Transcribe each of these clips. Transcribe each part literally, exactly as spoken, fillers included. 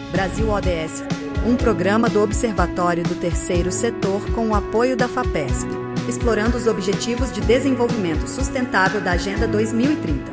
Brasil O D S, um programa do Observatório do Terceiro Setor com o apoio da FAPESP, explorando os Objetivos de Desenvolvimento Sustentável da Agenda dois mil e trinta.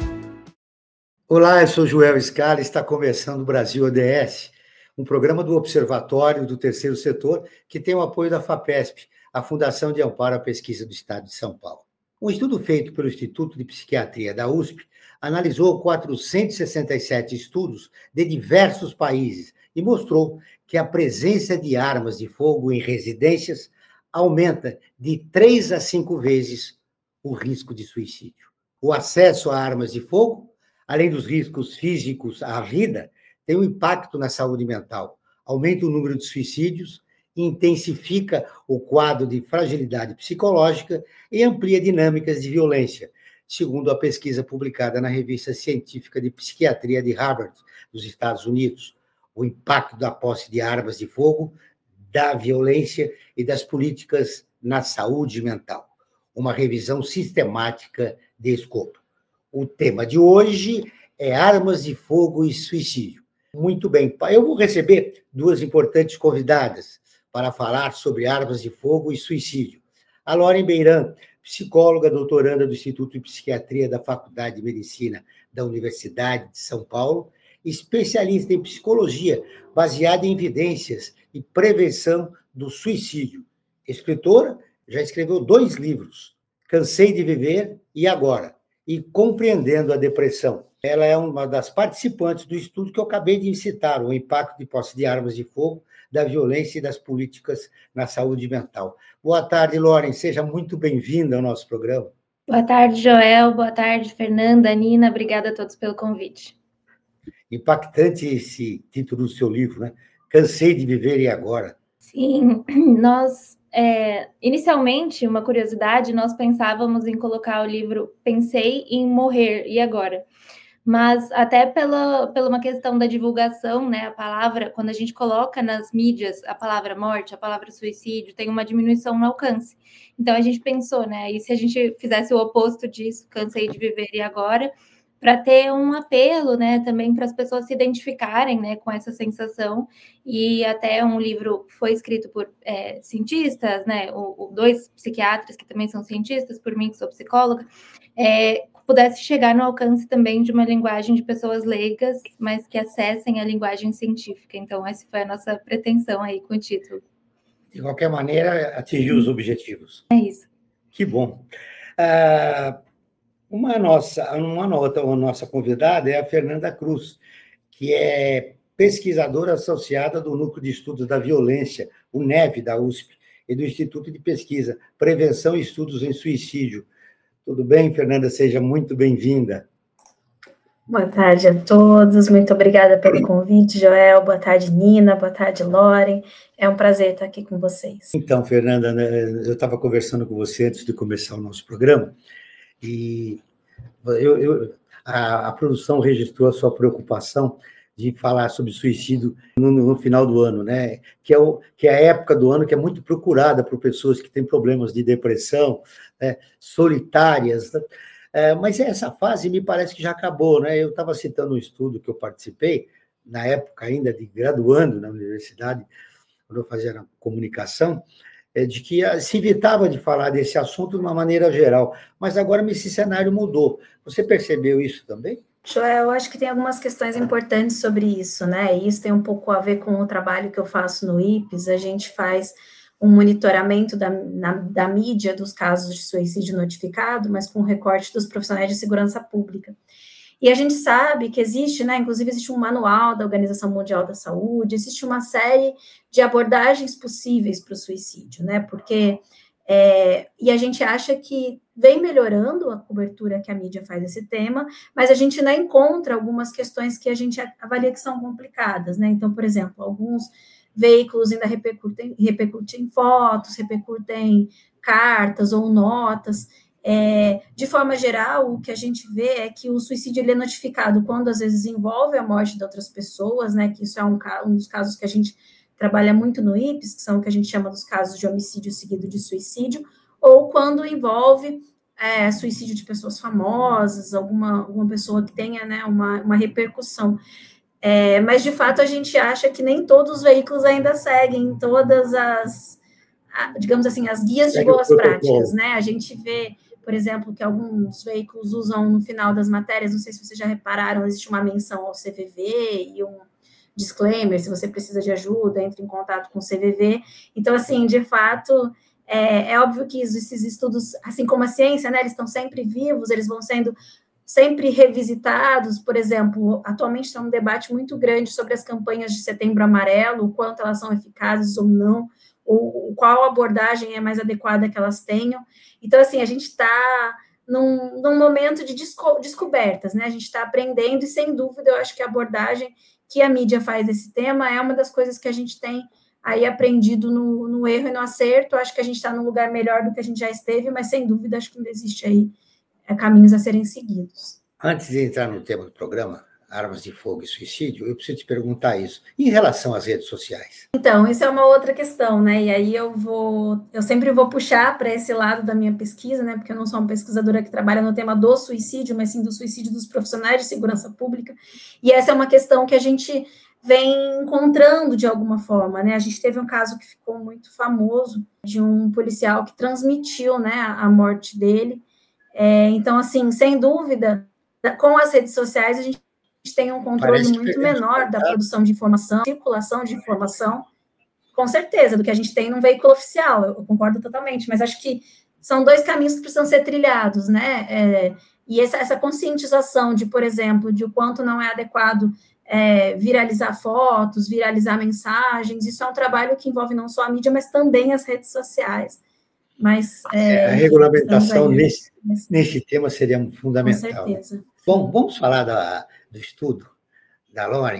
Olá, eu sou Joel Scala e está começando o Brasil O D S, um programa do Observatório do Terceiro Setor que tem o apoio da FAPESP, a Fundação de Amparo à Pesquisa do Estado de São Paulo. Um estudo feito pelo Instituto de Psiquiatria da U S P analisou quatrocentos e sessenta e sete estudos de diversos países e mostrou que a presença de armas de fogo em residências aumenta de três a cinco vezes o risco de suicídio. O acesso a armas de fogo, além dos riscos físicos à vida, tem um impacto na saúde mental, aumenta o número de suicídios, intensifica o quadro de fragilidade psicológica e amplia dinâmicas de violência, segundo a pesquisa publicada na Revista Científica de Psiquiatria de Harvard, dos Estados Unidos. O impacto da posse de armas de fogo, da violência e das políticas na saúde mental. Uma revisão sistemática de escopo. O tema de hoje é armas de fogo e suicídio. Muito bem, eu vou receber duas importantes convidadas para falar sobre armas de fogo e suicídio. A Lauren Beiran, psicóloga doutoranda do Instituto de Psiquiatria da Faculdade de Medicina da Universidade de São Paulo, especialista em psicologia, baseada em evidências e prevenção do suicídio. Escritora, já escreveu dois livros, Cansei de Viver e Agora, e Compreendendo a Depressão. Ela é uma das participantes do estudo que eu acabei de citar, o impacto de posse de armas de fogo, da violência e das políticas na saúde mental. Boa tarde, Lauren, seja muito bem-vinda ao nosso programa. Boa tarde, Joel, boa tarde, Fernanda, Nina, obrigada a todos pelo convite. Impactante esse título do seu livro, né? Cansei de Viver e Agora. Sim, nós, é, inicialmente, uma curiosidade, nós pensávamos em colocar o livro Pensei em Morrer e Agora. Mas até pela, pela uma questão da divulgação, né, a palavra, quando a gente coloca nas mídias a palavra morte, a palavra suicídio, tem uma diminuição no alcance. Então a gente pensou, né, e se a gente fizesse o oposto disso, Cansei de Viver e Agora, para ter um apelo, né, também para as pessoas se identificarem, né, com essa sensação, e até um livro foi escrito por é, cientistas, né, o, o, dois psiquiatras que também são cientistas, por mim que sou psicóloga, é, pudesse chegar no alcance também de uma linguagem de pessoas leigas, mas que acessem a linguagem científica. Então, essa foi a nossa pretensão aí com o título. De qualquer maneira, atingiu os objetivos. É isso. Que bom. Ah, uma, nossa, uma, nota, uma nossa convidada é a Fernanda Cruz, que é pesquisadora associada do Núcleo de Estudos da Violência, o NEV, da U S P, e do Instituto de Pesquisa, Prevenção e Estudos em Suicídio. Tudo bem, Fernanda? Seja muito bem-vinda. Boa tarde a todos, muito obrigada pelo convite, Joel. Boa tarde, Nina. Boa tarde, Lauren. É um prazer estar aqui com vocês. Então, Fernanda, eu estava conversando com você antes de começar o nosso programa e eu, eu, a, a produção registrou a sua preocupação de falar sobre suicídio no, no final do ano, né? Que é, o, que é a época do ano que é muito procurada por pessoas que têm problemas de depressão, né? Solitárias, né? É, mas essa fase me parece que já acabou, né? Eu estava citando um estudo que eu participei, na época ainda de graduando na universidade, quando eu fazia comunicação, é, de que se evitava de falar desse assunto de uma maneira geral, mas agora esse cenário mudou. Você percebeu isso também? Joel, eu acho que tem algumas questões importantes sobre isso, né? E isso tem um pouco a ver com o trabalho que eu faço no I P S. A gente faz um monitoramento da, na, da mídia dos casos de suicídio notificado, mas com recorte dos profissionais de segurança pública. E a gente sabe que existe, né? Inclusive existe um manual da Organização Mundial da Saúde, existe uma série de abordagens possíveis para o suicídio, né? Porque É, e a gente acha que vem melhorando a cobertura que a mídia faz desse tema, mas a gente ainda encontra algumas questões que a gente avalia que são complicadas, né? Então, por exemplo, alguns veículos ainda repercutem, repercutem fotos, repercutem cartas ou notas. É, de forma geral, o que a gente vê é que o suicídio ele é notificado quando, às vezes, envolve a morte de outras pessoas, né? Que isso é um, um dos casos que a gente trabalha muito no I P S, que são o que a gente chama dos casos de homicídio seguido de suicídio, ou quando envolve é, suicídio de pessoas famosas, alguma, alguma pessoa que tenha, né, uma, uma repercussão. É, mas, de fato, a gente acha que nem todos os veículos ainda seguem todas as, digamos assim, as guias de boas práticas, né? A gente vê, por exemplo, que alguns veículos usam no final das matérias, não sei se vocês já repararam, existe uma menção ao C V V e um disclaimer, se você precisa de ajuda, entre em contato com o C V V. Então, assim, de fato, é, é óbvio que esses estudos, assim como a ciência, né, eles estão sempre vivos, eles vão sendo sempre revisitados. Por exemplo, atualmente está um debate muito grande sobre as campanhas de Setembro Amarelo, o quanto elas são eficazes ou não, ou qual abordagem é mais adequada que elas tenham. Então, assim, a gente está num, num momento de desco descobertas, né? A gente está aprendendo e, sem dúvida, eu acho que a abordagem que a mídia faz desse tema é uma das coisas que a gente tem aí aprendido no, no erro e no acerto. Eu acho que a gente está num lugar melhor do que a gente já esteve, mas, sem dúvida, acho que ainda existe aí é, caminhos a serem seguidos. Antes de entrar no tema do programa, armas de fogo e suicídio, eu preciso te perguntar isso. Em relação às redes sociais? Então, isso é uma outra questão, né? E aí eu vou, eu sempre vou puxar para esse lado da minha pesquisa, né? Porque eu não sou uma pesquisadora que trabalha no tema do suicídio, mas sim do suicídio dos profissionais de segurança pública. E essa é uma questão que a gente vem encontrando de alguma forma, né? A gente teve um caso que ficou muito famoso de um policial que transmitiu, né, a morte dele. É, então, assim, sem dúvida, com as redes sociais a gente tem um controle Parece muito menor da produção de informação, circulação de informação, com certeza, do que a gente tem num veículo oficial, eu concordo totalmente, mas acho que são dois caminhos que precisam ser trilhados, né? É, e essa, essa conscientização de, por exemplo, de o quanto não é adequado é, viralizar fotos, viralizar mensagens, isso é um trabalho que envolve não só a mídia, mas também as redes sociais. Mas, é, a regulamentação aí, nesse, nesse, nesse tema seria fundamental. Com certeza. Bom, vamos falar da, do estudo da Lauren.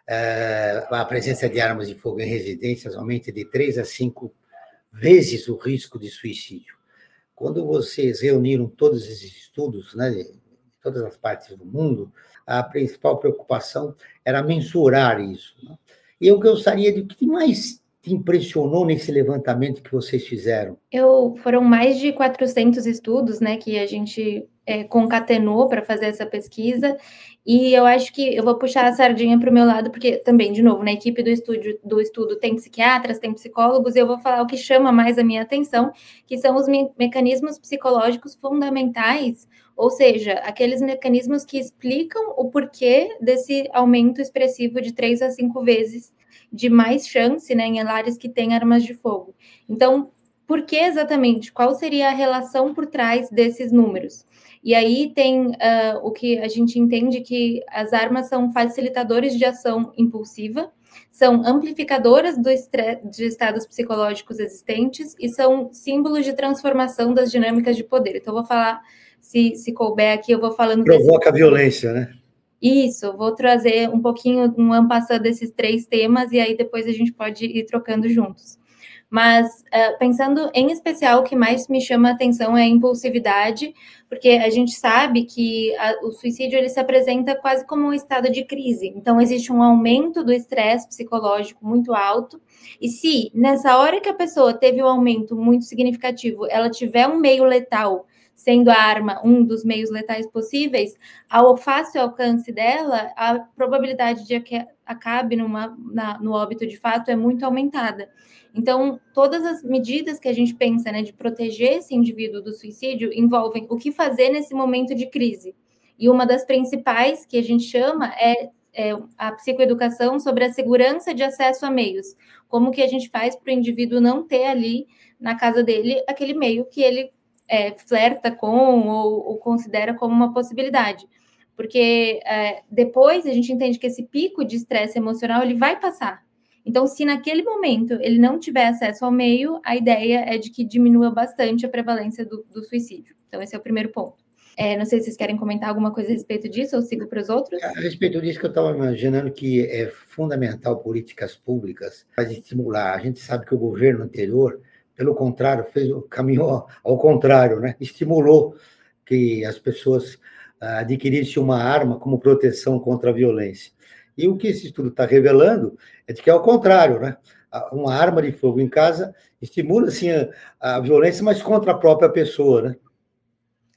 É, a presença de armas de fogo em residências aumenta de três a cinco vezes o risco de suicídio. Quando vocês reuniram todos esses estudos, né, de todas as partes do mundo, a principal preocupação era mensurar isso. Né? E eu gostaria de o que mais te impressionou nesse levantamento que vocês fizeram? Eu, foram mais de quatrocentos estudos, né, que a gente é, concatenou para fazer essa pesquisa, e eu acho que eu vou puxar a sardinha para o meu lado, porque também, de novo, na equipe do, estúdio, do estudo tem psiquiatras, tem psicólogos, e eu vou falar o que chama mais a minha atenção, que são os me mecanismos psicológicos fundamentais, ou seja, aqueles mecanismos que explicam o porquê desse aumento expressivo de três a cinco vezes de mais chance, né, em lares que têm armas de fogo. Então, por que exatamente? Qual seria a relação por trás desses números? E aí tem uh, o que a gente entende que as armas são facilitadores de ação impulsiva, são amplificadoras do de estados psicológicos existentes e são símbolos de transformação das dinâmicas de poder. Então, eu vou falar, se, se couber aqui, eu vou falando... Provoca a violência, né? Isso, vou trazer um pouquinho, um ampassã desses três temas, e aí depois a gente pode ir trocando juntos. Mas, uh, pensando em especial, o que mais me chama a atenção é a impulsividade, porque a gente sabe que a, o suicídio ele se apresenta quase como um estado de crise. Então, existe um aumento do estresse psicológico muito alto, e se nessa hora que a pessoa teve um aumento muito significativo, ela tiver um meio letal, sendo a arma um dos meios letais possíveis, ao fácil alcance dela, a probabilidade de que acabe numa, na, no óbito de fato é muito aumentada. Então, todas as medidas que a gente pensa, né, de proteger esse indivíduo do suicídio envolvem o que fazer nesse momento de crise. E uma das principais que a gente chama é, é a psicoeducação sobre a segurança de acesso a meios. Como que a gente faz para o indivíduo não ter ali na casa dele aquele meio que ele É, flerta com ou, ou considera como uma possibilidade, porque é, depois a gente entende que esse pico de estresse emocional ele vai passar. Então, se naquele momento ele não tiver acesso ao meio, a ideia é de que diminua bastante a prevalência do, do suicídio. Então, esse é o primeiro ponto. É, não sei se vocês querem comentar alguma coisa a respeito disso ou sigo para os outros. A respeito disso que eu estava imaginando que é fundamental políticas públicas para estimular. A gente sabe que o governo anterior, pelo contrário, fez o caminho ao contrário, né? Estimulou que as pessoas adquirissem uma arma como proteção contra a violência. E o que esse estudo está revelando é de que é ao contrário, né? Uma arma de fogo em casa estimula, sim, a, a violência, mas contra a própria pessoa, né?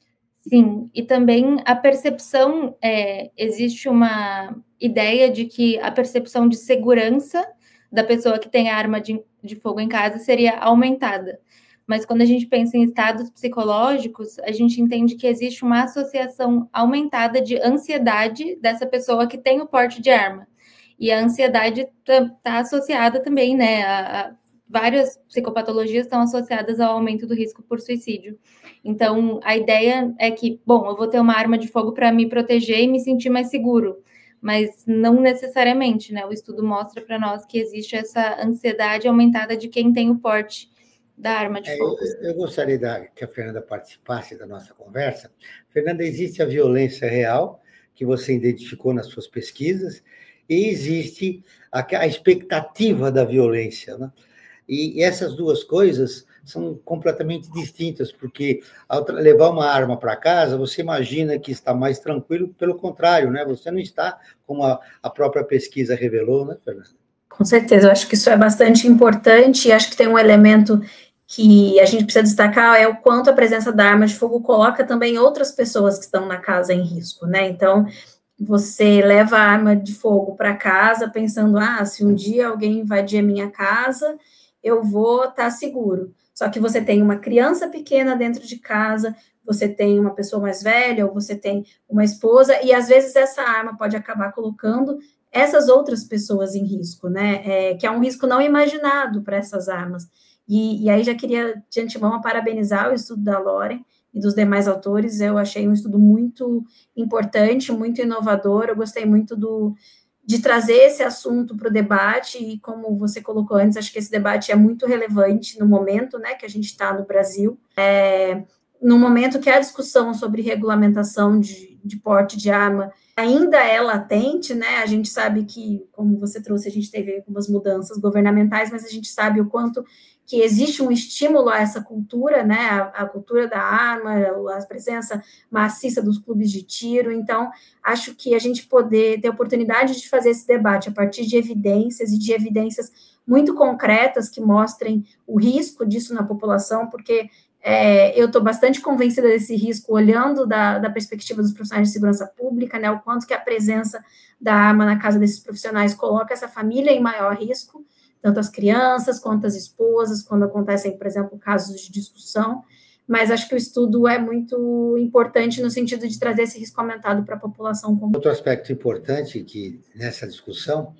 Sim, e também a percepção, é, existe uma ideia de que a percepção de segurança da pessoa que tem arma de, de fogo em casa seria aumentada. Mas quando a gente pensa em estados psicológicos, a gente entende que existe uma associação aumentada de ansiedade dessa pessoa que tem o porte de arma. E a ansiedade está tá associada também, né? A, a várias psicopatologias estão associadas ao aumento do risco por suicídio. Então, a ideia é que, bom, eu vou ter uma arma de fogo para me proteger e me sentir mais seguro, mas não necessariamente, né? O estudo mostra para nós que existe essa ansiedade aumentada de quem tem o porte da arma de É, fogo. eu, eu gostaria da, que a Fernanda participasse da nossa conversa. Fernanda, existe a violência real, que você identificou nas suas pesquisas, e existe a, a expectativa da violência, né? E, e essas duas coisas são completamente distintas, porque ao levar uma arma para casa, você imagina que está mais tranquilo, pelo contrário, né? Você não está, como a, a própria pesquisa revelou, né, Fernanda? Com certeza, eu acho que isso é bastante importante, e acho que tem um elemento que a gente precisa destacar, é o quanto a presença da arma de fogo coloca também outras pessoas que estão na casa em risco, né? Então, você leva a arma de fogo para casa pensando, ah, se um dia alguém invadir a minha casa, eu vou estar seguro. Só que você tem uma criança pequena dentro de casa, você tem uma pessoa mais velha, ou você tem uma esposa, e às vezes essa arma pode acabar colocando essas outras pessoas em risco, né? É, que é um risco não imaginado para essas armas. E, e aí já queria, de antemão, parabenizar o estudo da Loren e dos demais autores. Eu achei um estudo muito importante, muito inovador. Eu gostei muito do, de trazer esse assunto para o debate, e como você colocou antes, acho que esse debate é muito relevante no momento, né, que a gente está no Brasil, é, no momento que a discussão sobre regulamentação de, de porte de arma ainda é latente, né, a gente sabe que, como você trouxe, a gente teve algumas mudanças governamentais, mas a gente sabe o quanto que existe um estímulo a essa cultura, né, a, a cultura da arma, a presença maciça dos clubes de tiro. Então, acho que a gente poder ter a oportunidade de fazer esse debate a partir de evidências, e de evidências muito concretas que mostrem o risco disso na população, porque é, eu estou bastante convencida desse risco olhando da, da perspectiva dos profissionais de segurança pública, né, o quanto que a presença da arma na casa desses profissionais coloca essa família em maior risco, tanto as crianças quanto as esposas, quando acontecem, por exemplo, casos de discussão. Mas acho que o estudo é muito importante no sentido de trazer esse risco aumentado para a população comum. Outro aspecto importante que nessa discussão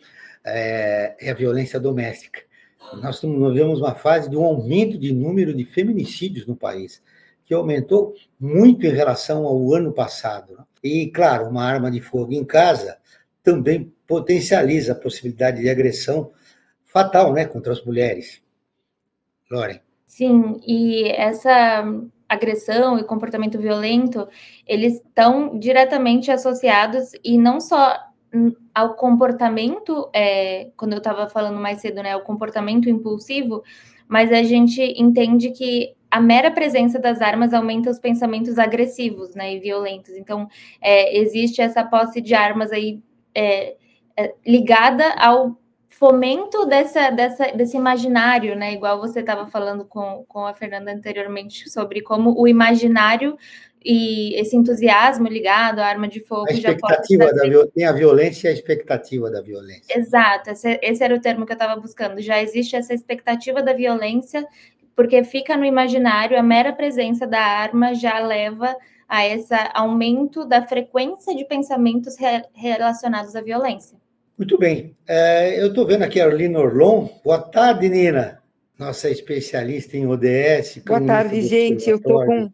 é, é a violência doméstica. Nós vivemos uma fase de um aumento de número de feminicídios no país, que aumentou muito em relação ao ano passado. E, claro, uma arma de fogo em casa também potencializa a possibilidade de agressão fatal, né, contra as mulheres. Loren. Sim, e essa agressão e comportamento violento, eles estão diretamente associados, e não só ao comportamento, é, quando eu estava falando mais cedo, né, o comportamento impulsivo, mas a gente entende que a mera presença das armas aumenta os pensamentos agressivos, né, e violentos. Então, é, existe essa posse de armas aí é, é, ligada ao fomento dessa, dessa, desse imaginário, né? Igual você estava falando com, com a Fernanda anteriormente, sobre como o imaginário e esse entusiasmo ligado à arma de fogo a expectativa já pode da, tem a violência e a expectativa da violência. Exato, esse, esse era o termo que eu estava buscando. Já existe essa expectativa da violência, porque fica no imaginário, a mera presença da arma já leva a esse aumento da frequência de pensamentos re, relacionados à violência. Muito bem. É, eu estou vendo aqui a Arlene Orlon. Boa tarde, Nina. Nossa especialista em O D S. Boa tarde, gente. Eu estou com...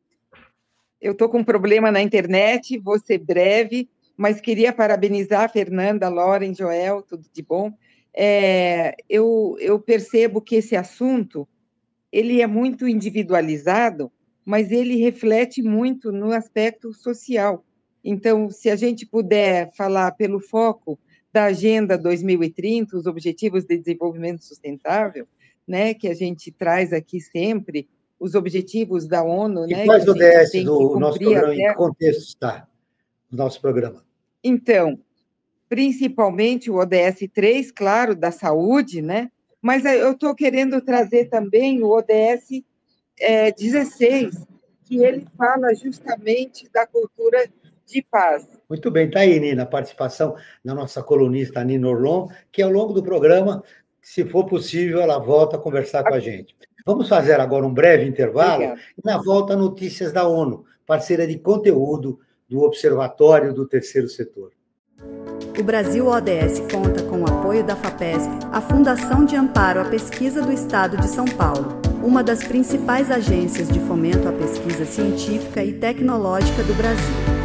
Eu estou com um problema na internet, vou ser breve, mas queria parabenizar a Fernanda, Loren, Joel, tudo de bom. É, eu, eu percebo que esse assunto, ele é muito individualizado, mas ele reflete muito no aspecto social. Então, se a gente puder falar pelo foco da Agenda dois mil e trinta, os Objetivos de Desenvolvimento Sustentável, né, que a gente traz aqui sempre, os objetivos da ONU, e né? quais que O D S do nosso programa, até... em que contexto está o nosso programa? Então, principalmente o O D S três, claro, da saúde, né? Mas eu estou querendo trazer também o O D S é, dezesseis, que ele fala justamente da cultura de paz. Muito bem, está aí, Nina, a participação da nossa colunista Nina Orlon, que ao longo do programa, se for possível, ela volta a conversar com a gente. Vamos fazer agora um breve intervalo. Obrigada. E na volta, notícias da ONU, parceira de conteúdo do Observatório do Terceiro Setor. O Brasil O D S conta com o apoio da FAPESP, a Fundação de Amparo à Pesquisa do Estado de São Paulo, uma das principais agências de fomento à pesquisa científica e tecnológica do Brasil.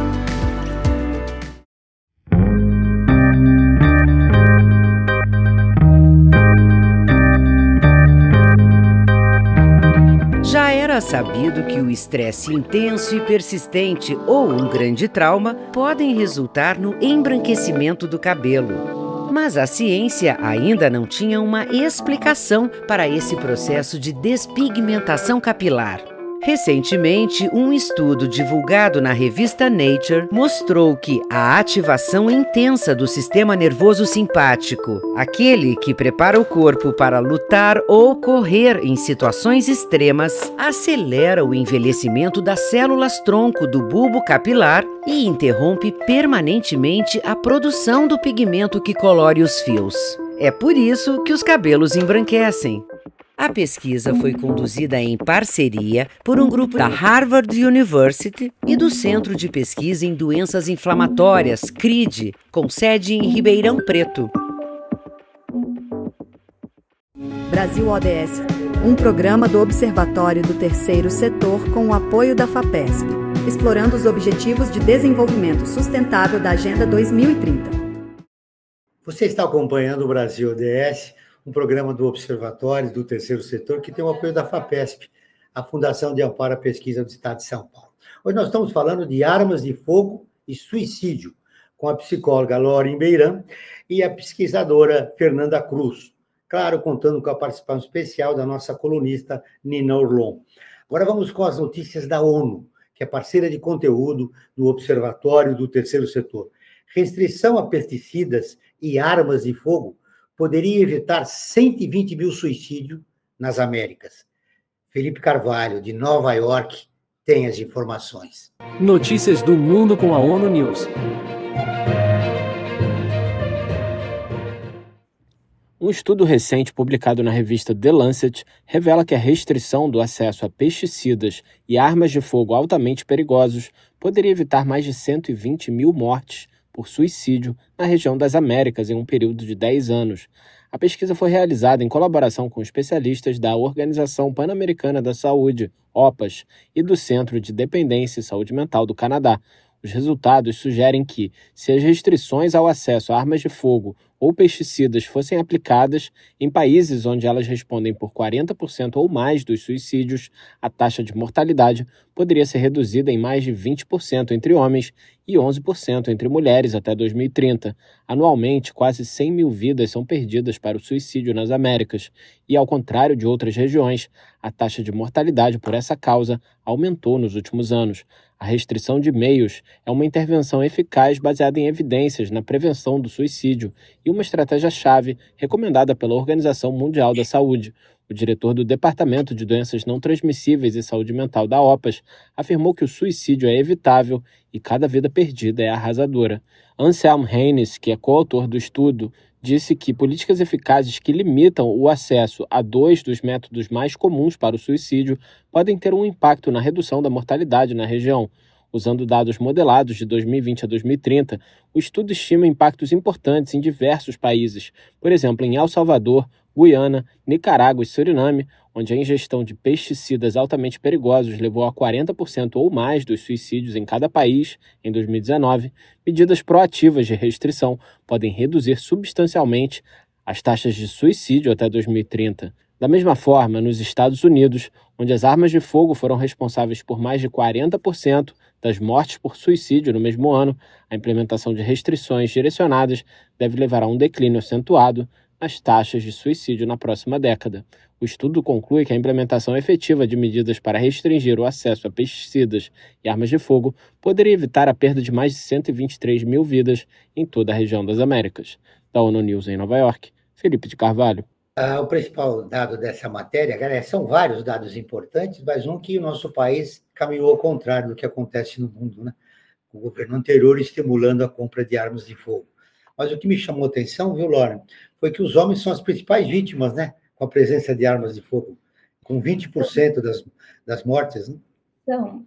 Já era sabido que o estresse intenso e persistente ou um grande trauma podem resultar no embranquecimento do cabelo. Mas a ciência ainda não tinha uma explicação para esse processo de despigmentação capilar. Recentemente, um estudo divulgado na revista Nature mostrou que a ativação intensa do sistema nervoso simpático, aquele que prepara o corpo para lutar ou correr em situações extremas, acelera o envelhecimento das células-tronco do bulbo capilar e interrompe permanentemente a produção do pigmento que colore os fios. É por isso que os cabelos embranquecem. A pesquisa foi conduzida em parceria por um grupo da Harvard University e do Centro de Pesquisa em Doenças Inflamatórias, C R I D, com sede em Ribeirão Preto. Brasil O D S, um programa do Observatório do Terceiro Setor com o apoio da FAPESP, explorando os Objetivos de Desenvolvimento Sustentável da Agenda dois mil e trinta. Você está acompanhando o Brasil O D S, um programa do Observatório do Terceiro Setor que tem o apoio da FAPESP, a Fundação de Amparo à Pesquisa do Estado de São Paulo. Hoje nós estamos falando de armas de fogo e suicídio, com a psicóloga Lauren Beiran e a pesquisadora Fernanda Cruz. Claro, contando com a participação especial da nossa colunista Nina Orlon. Agora vamos com as notícias da ONU, que é parceira de conteúdo do Observatório do Terceiro Setor. Restrição a pesticidas e armas de fogo poderia evitar cento e vinte mil suicídios nas Américas. Felipe Carvalho, de Nova York, tem as informações. Notícias do mundo com a ONU News. Um estudo recente publicado na revista The Lancet revela que a restrição do acesso a pesticidas e armas de fogo altamente perigosos poderia evitar mais de cento e vinte mil mortes por suicídio na região das Américas em um período de dez anos. A pesquisa foi realizada em colaboração com especialistas da Organização Pan-Americana da Saúde, O P A S, e do Centro de Dependência e Saúde Mental do Canadá. Os resultados sugerem que, se as restrições ao acesso a armas de fogo ou pesticidas fossem aplicadas em países onde elas respondem por quarenta por cento ou mais dos suicídios, a taxa de mortalidade poderia ser reduzida em mais de vinte por cento entre homens e onze por cento entre mulheres até dois mil e trinta. Anualmente, quase cem mil vidas são perdidas para o suicídio nas Américas e, ao contrário de outras regiões, a taxa de mortalidade por essa causa aumentou nos últimos anos. A restrição de meios é uma intervenção eficaz baseada em evidências na prevenção do suicídio e uma estratégia-chave recomendada pela Organização Mundial da Saúde. O diretor do Departamento de Doenças Não Transmissíveis e Saúde Mental da O P A S afirmou que o suicídio é evitável e cada vida perdida é arrasadora. Anselm Haynes, que é coautor do estudo, disse que políticas eficazes que limitam o acesso a dois dos métodos mais comuns para o suicídio podem ter um impacto na redução da mortalidade na região. Usando dados modelados de dois mil e vinte a dois mil e trinta, o estudo estima impactos importantes em diversos países, por exemplo, em El Salvador, Guiana, Nicarágua e Suriname, onde a ingestão de pesticidas altamente perigosos levou a quarenta por cento ou mais dos suicídios em cada país em dois mil e dezenove, medidas proativas de restrição podem reduzir substancialmente as taxas de suicídio até dois mil e trinta. Da mesma forma, nos Estados Unidos, onde as armas de fogo foram responsáveis por mais de quarenta por cento das mortes por suicídio no mesmo ano, a implementação de restrições direcionadas deve levar a um declínio acentuado nas taxas de suicídio na próxima década. O estudo conclui que a implementação efetiva de medidas para restringir o acesso a pesticidas e armas de fogo poderia evitar a perda de mais de cento e vinte e três mil vidas em toda a região das Américas. Da ONU News em Nova York, Felipe de Carvalho. Ah, o principal dado dessa matéria, galera, são vários dados importantes, mas um que o nosso país caminhou ao contrário do que acontece no mundo, né? O governo anterior estimulando a compra de armas de fogo. Mas o que me chamou a atenção, viu, Lauren, foi que os homens são as principais vítimas, né? Com a presença de armas de fogo, com vinte por cento das, das mortes, né? Então,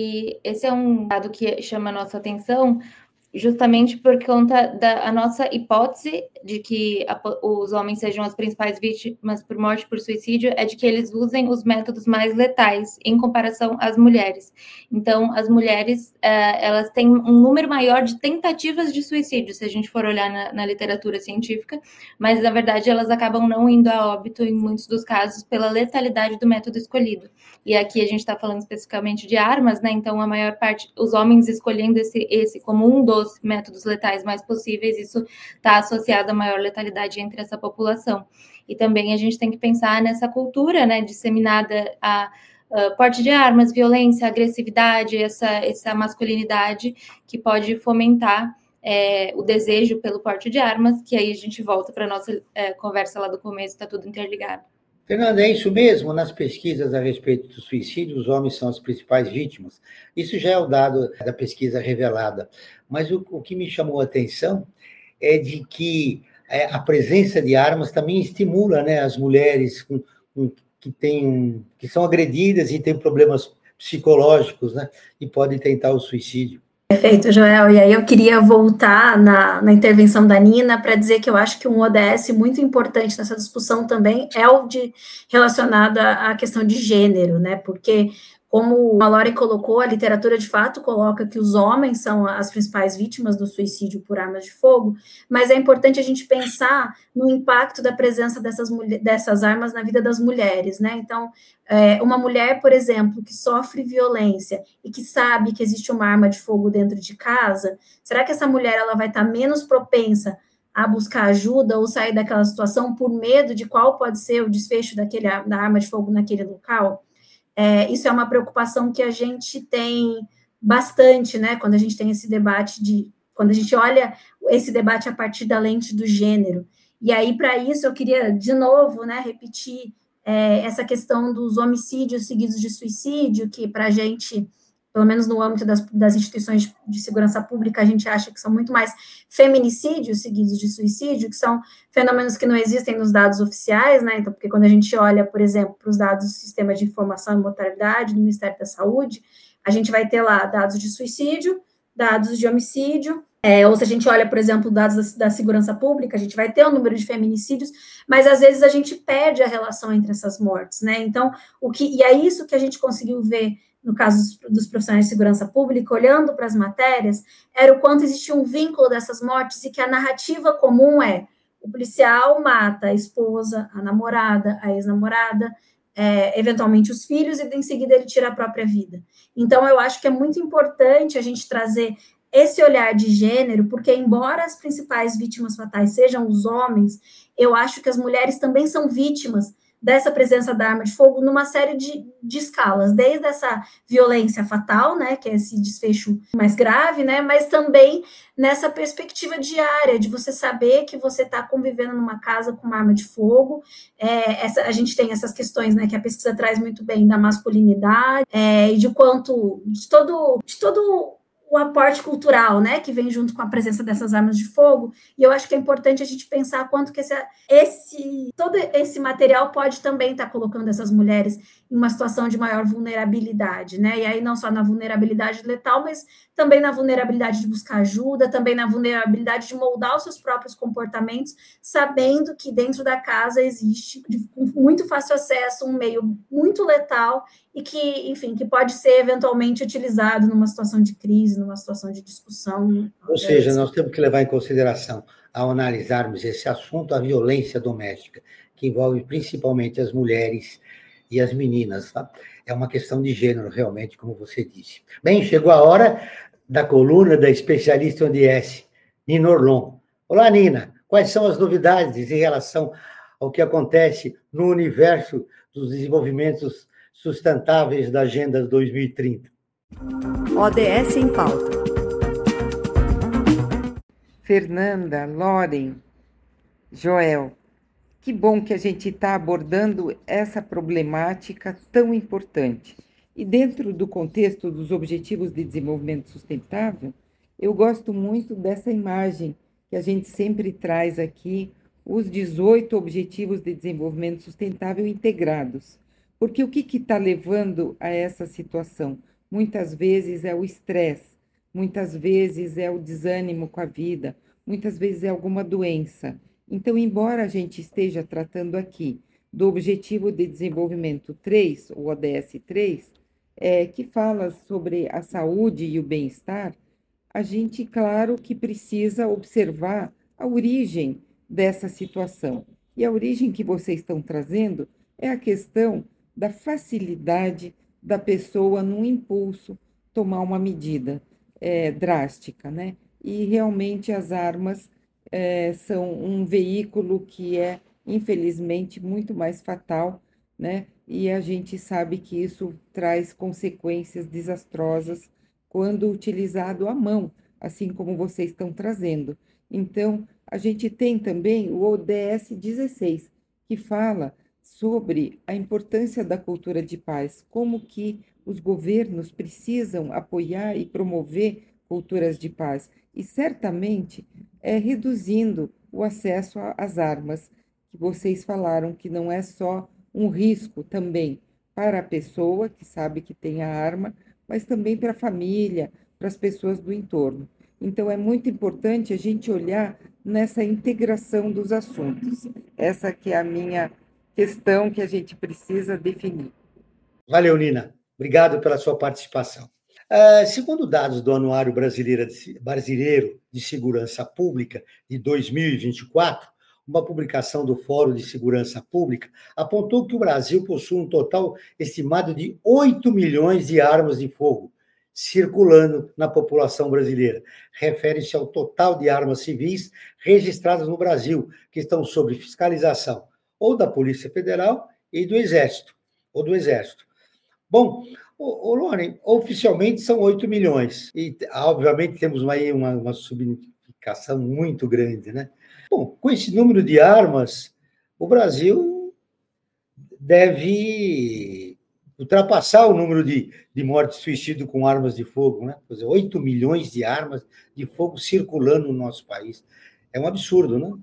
e esse é um dado que chama a nossa atenção, justamente por conta da a nossa hipótese de que a, os homens sejam as principais vítimas por morte por suicídio é de que eles usem os métodos mais letais em comparação às mulheres. Então, as mulheres, é, elas têm um número maior de tentativas de suicídio, se a gente for olhar na, na literatura científica, mas, na verdade, elas acabam não indo a óbito, em muitos dos casos, pela letalidade do método escolhido. E aqui a gente está falando especificamente de armas, né? Então, a maior parte, os homens escolhendo esse, esse como um dos métodos letais mais possíveis, isso está associado à maior letalidade entre essa população. E também a gente tem que pensar nessa cultura, né, disseminada a uh, porte de armas, violência, agressividade, essa, essa masculinidade que pode fomentar é, o desejo pelo porte de armas, que aí a gente volta para a nossa é, conversa lá do começo, está tudo interligado. Fernanda, é isso mesmo? Nas pesquisas a respeito do suicídio, os homens são as principais vítimas. Isso já é o dado da pesquisa revelada. Mas o, o que me chamou a atenção é de que é, a presença de armas também estimula, né, as mulheres com, com, que, têm, que são agredidas e têm problemas psicológicos, né, e podem tentar o suicídio. Perfeito, Joel. E aí eu queria voltar na, na intervenção da Nina para dizer que eu acho que um O D S muito importante nessa discussão também é o de relacionado à, à questão de gênero, né? Porque, como a Lauren colocou, a literatura de fato coloca que os homens são as principais vítimas do suicídio por armas de fogo, mas é importante a gente pensar no impacto da presença dessas, dessas armas na vida das mulheres, né? Então, é, uma mulher, por exemplo, que sofre violência e que sabe que existe uma arma de fogo dentro de casa, será que essa mulher ela vai estar menos propensa a buscar ajuda ou sair daquela situação por medo de qual pode ser o desfecho daquele, da arma de fogo naquele local? É, isso é uma preocupação que a gente tem bastante, né, quando a gente tem esse debate de, quando a gente olha esse debate a partir da lente do gênero. E aí, para isso, eu queria, de novo, né, repetir é, essa questão dos homicídios seguidos de suicídio, que para a gente, pelo menos no âmbito das, das instituições de segurança pública, a gente acha que são muito mais feminicídios seguidos de suicídio, que são fenômenos que não existem nos dados oficiais, né? Então, porque quando a gente olha, por exemplo, para os dados do Sistema de Informação e Mortalidade do Ministério da Saúde, a gente vai ter lá dados de suicídio, dados de homicídio, é, ou se a gente olha, por exemplo, dados da, da segurança pública, a gente vai ter o número de feminicídios, mas às vezes a gente perde a relação entre essas mortes, né? Então, o que, e é isso que a gente conseguiu ver no caso dos profissionais de segurança pública, olhando para as matérias, era o quanto existia um vínculo dessas mortes e que a narrativa comum é o policial mata a esposa, a namorada, a ex-namorada, é, eventualmente os filhos, e em seguida ele tira a própria vida. Então, eu acho que é muito importante a gente trazer esse olhar de gênero, porque embora as principais vítimas fatais sejam os homens, eu acho que as mulheres também são vítimas dessa presença da arma de fogo numa série de, de escalas, desde essa violência fatal, né, que é esse desfecho mais grave, né, mas também nessa perspectiva diária, de você saber que você está convivendo numa casa com uma arma de fogo. É, essa, a gente tem essas questões, né, que a pesquisa traz muito bem, da masculinidade, é, e de quanto, de todo, de todo o aporte cultural, né, que vem junto com a presença dessas armas de fogo, e eu acho que é importante a gente pensar quanto que esse, esse todo esse material pode também estar colocando essas mulheres em uma situação de maior vulnerabilidade, né, e aí não só na vulnerabilidade letal, mas também na vulnerabilidade de buscar ajuda, também na vulnerabilidade de moldar os seus próprios comportamentos, sabendo que dentro da casa existe, com muito fácil acesso, um meio muito letal e que, enfim, que pode ser eventualmente utilizado numa situação de crise, numa situação de discussão. Ou seja, nós temos que levar em consideração, ao analisarmos esse assunto, a violência doméstica, que envolve principalmente as mulheres e as meninas, tá? É uma questão de gênero, realmente, como você disse. Bem, chegou a hora da coluna da especialista em O D S, Nina Orlon. Olá, Nina. Quais são as novidades em relação ao que acontece no universo dos desenvolvimentos sustentáveis da Agenda dois mil e trinta? O D S em pauta. Fernanda, Lauren, Joel, Que bom que a gente está abordando essa problemática tão importante. E dentro do contexto dos Objetivos de Desenvolvimento Sustentável, eu gosto muito dessa imagem que a gente sempre traz aqui, os dezoito Objetivos de Desenvolvimento Sustentável integrados. Porque o que está levando a essa situação? Muitas vezes é o estresse, muitas vezes é o desânimo com a vida, muitas vezes é alguma doença. Então, embora a gente esteja tratando aqui do Objetivo de Desenvolvimento três, o O D S três, é, que fala sobre a saúde e o bem-estar, a gente, claro, que precisa observar a origem dessa situação. E a origem que vocês estão trazendo é a questão da facilidade da pessoa, num impulso, tomar uma medida é, drástica, né? E realmente as armas é, são um veículo que é, infelizmente, muito mais fatal, né? E a gente sabe que isso traz consequências desastrosas quando utilizado à mão, assim como vocês estão trazendo. Então, a gente tem também o O D S dezesseis, que fala sobre a importância da cultura de paz, como que os governos precisam apoiar e promover culturas de paz, e certamente é reduzindo o acesso às armas, que vocês falaram que não é só um risco também para a pessoa que sabe que tem a arma, mas também para a família, para as pessoas do entorno. Então, é muito importante a gente olhar nessa integração dos assuntos. Essa que é a minha questão que a gente precisa definir. Valeu, Nina. Obrigado pela sua participação. Uh, segundo dados do Anuário Brasileiro de, Brasileiro de Segurança Pública de dois mil e vinte e quatro, uma publicação do Fórum de Segurança Pública apontou que o Brasil possui um total estimado de oito milhões de armas de fogo circulando na população brasileira. Refere-se ao total de armas civis registradas no Brasil, que estão sob fiscalização ou da Polícia Federal e do Exército, ou do Exército. Bom, ô, ô Loren, oficialmente são oito milhões, e obviamente temos aí uma, uma subnotificação muito grande, né? Bom, com esse número de armas, o Brasil deve ultrapassar o número de, de mortes de suicídio com armas de fogo, né? Quer dizer, oito milhões de armas de fogo circulando no nosso país. É um absurdo, não?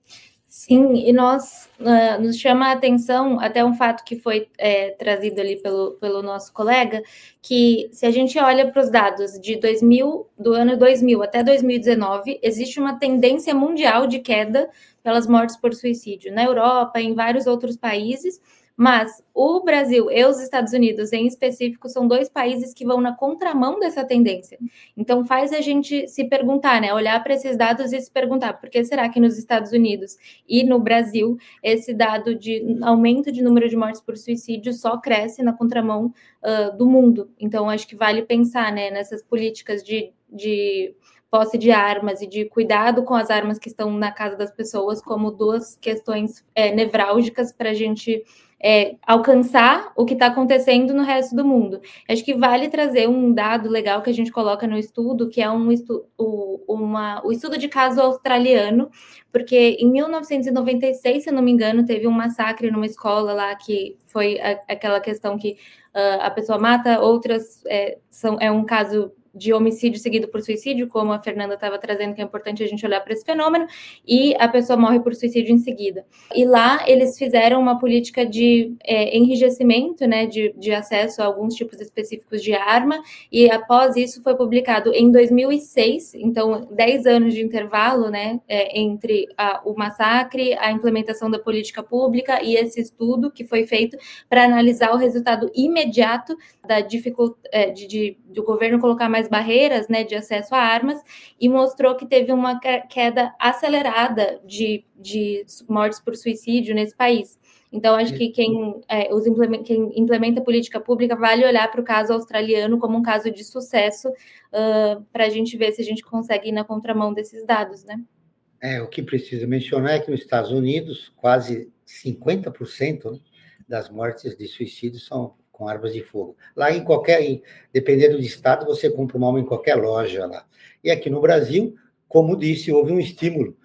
Sim, e nós uh, nos chama a atenção até um fato que foi é, trazido ali pelo, pelo nosso colega, que se a gente olha para os dados de dois mil, do ano dois mil até dois mil e dezenove, existe uma tendência mundial de queda pelas mortes por suicídio na Europa, em vários outros países. Mas o Brasil e os Estados Unidos, em específico, são dois países que vão na contramão dessa tendência. Então, faz a gente se perguntar, né? Olhar para esses dados e se perguntar por que será que nos Estados Unidos e no Brasil esse dado de aumento de número de mortes por suicídio só cresce na contramão uh, do mundo. Então, acho que vale pensar, né, nessas políticas de... de posse de armas e de cuidado com as armas que estão na casa das pessoas como duas questões é, nevrálgicas para a gente é, alcançar o que está acontecendo no resto do mundo. Acho que vale trazer um dado legal que a gente coloca no estudo, que é um estu o, uma, o estudo de caso australiano, porque em mil novecentos e noventa e seis, se eu não me engano, teve um massacre numa escola lá, que foi a, aquela questão que uh, a pessoa mata, outras é, são, é um caso de homicídio seguido por suicídio, como a Fernanda estava trazendo, que é importante a gente olhar para esse fenômeno, e a pessoa morre por suicídio em seguida. E lá eles fizeram uma política de é, enrijecimento, né, de, de acesso a alguns tipos específicos de arma, e após isso foi publicado em dois mil e seis, então dez anos de intervalo, né, é, entre a, o massacre, a implementação da política pública e esse estudo que foi feito para analisar o resultado imediato da dificuldade é, de, de, do governo colocar mais barreiras, né, de acesso a armas, e mostrou que teve uma queda acelerada de, de mortes por suicídio nesse país. Então, acho que quem, é, os implementa, quem implementa política pública vale olhar para o caso australiano como um caso de sucesso, uh, para a gente ver se a gente consegue ir na contramão desses dados, né? É, o que precisa mencionar é que nos Estados Unidos, quase cinquenta por cento, né, das mortes de suicídio são com armas de fogo. Lá em qualquer, dependendo do estado, você compra uma arma em qualquer loja lá. E aqui no Brasil, como disse, houve um estímulo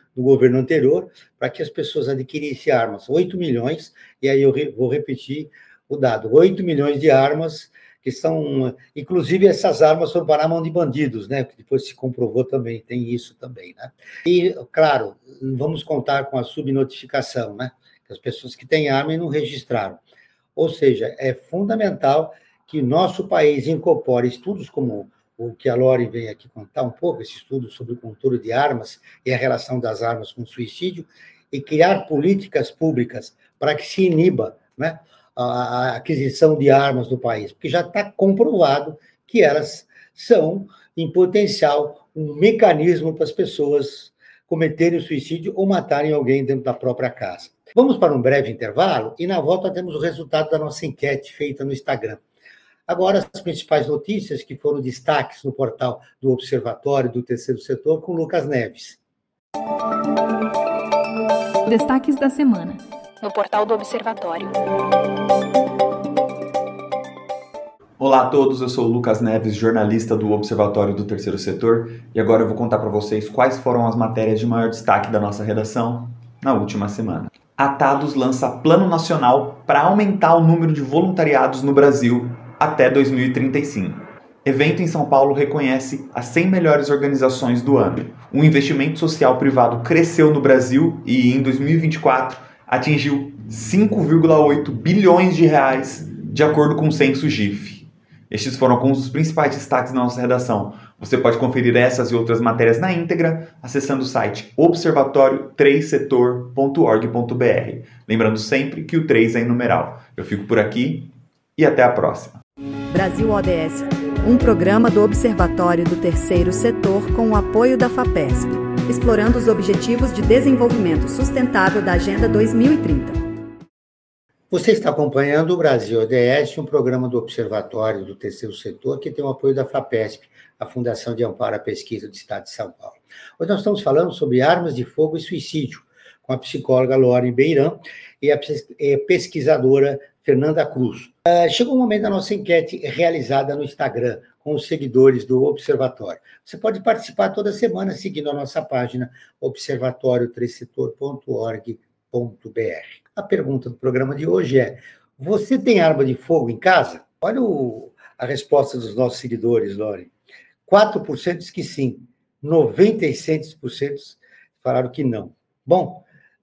do governo anterior para que as pessoas adquirissem armas. oito milhões, e aí eu re, vou repetir o dado, oito milhões de armas, que são, inclusive essas armas foram para a mão de bandidos, né? Que depois se comprovou também, tem isso também, né? E, claro, vamos contar com a subnotificação, né? As pessoas que têm arma e não registraram. Ou seja, é fundamental que nosso país incorpore estudos como o que a Lore vem aqui contar um pouco, esse estudo sobre o controle de armas e a relação das armas com o suicídio, e criar políticas públicas para que se iniba, né, a aquisição de armas no país, porque já está comprovado que elas são, em potencial, um mecanismo para as pessoas cometerem suicídio ou matarem alguém dentro da própria casa. Vamos para um breve intervalo e, na volta, temos o resultado da nossa enquete feita no Instagram. Agora, as principais notícias que foram destaques no portal do Observatório do Terceiro Setor com Lucas Neves. Destaques da semana no portal do Observatório. Olá a todos, eu sou o Lucas Neves, jornalista do Observatório do Terceiro Setor, e agora eu vou contar para vocês quais foram as matérias de maior destaque da nossa redação na última semana. Atados lança Plano Nacional para aumentar o número de voluntariados no Brasil até dois mil e trinta e cinco. Evento em São Paulo reconhece as cem melhores organizações do ano. O investimento social privado cresceu no Brasil e, em dois mil e vinte e quatro, atingiu cinco vírgula oito bilhões de reais, de acordo com o censo G I F. Estes foram alguns dos principais destaques da nossa redação. Você pode conferir essas e outras matérias na íntegra acessando o site observatório três setor ponto org ponto br. Lembrando sempre que o três é em numeral. Eu fico por aqui e até a próxima. Brasil O D S, um programa do Observatório do Terceiro Setor com o apoio da FAPESP, explorando os Objetivos de Desenvolvimento Sustentável da Agenda dois mil e trinta. Você está acompanhando o Brasil O D S, um programa do Observatório do Terceiro Setor que tem o apoio da FAPESP, a Fundação de Amparo à Pesquisa do Estado de São Paulo. Hoje nós estamos falando sobre armas de fogo e suicídio, com a psicóloga Lore Beirã e a pesquisadora Fernanda Cruz. Uh, chegou o momento da nossa enquete realizada no Instagram, com os seguidores do Observatório. Você pode participar toda semana seguindo a nossa página observatório três setor ponto org ponto br. A pergunta do programa de hoje é: você tem arma de fogo em casa? Olha o, a resposta dos nossos seguidores, Lore. quatro por cento diz que sim, noventa e seis por cento falaram que não. Bom,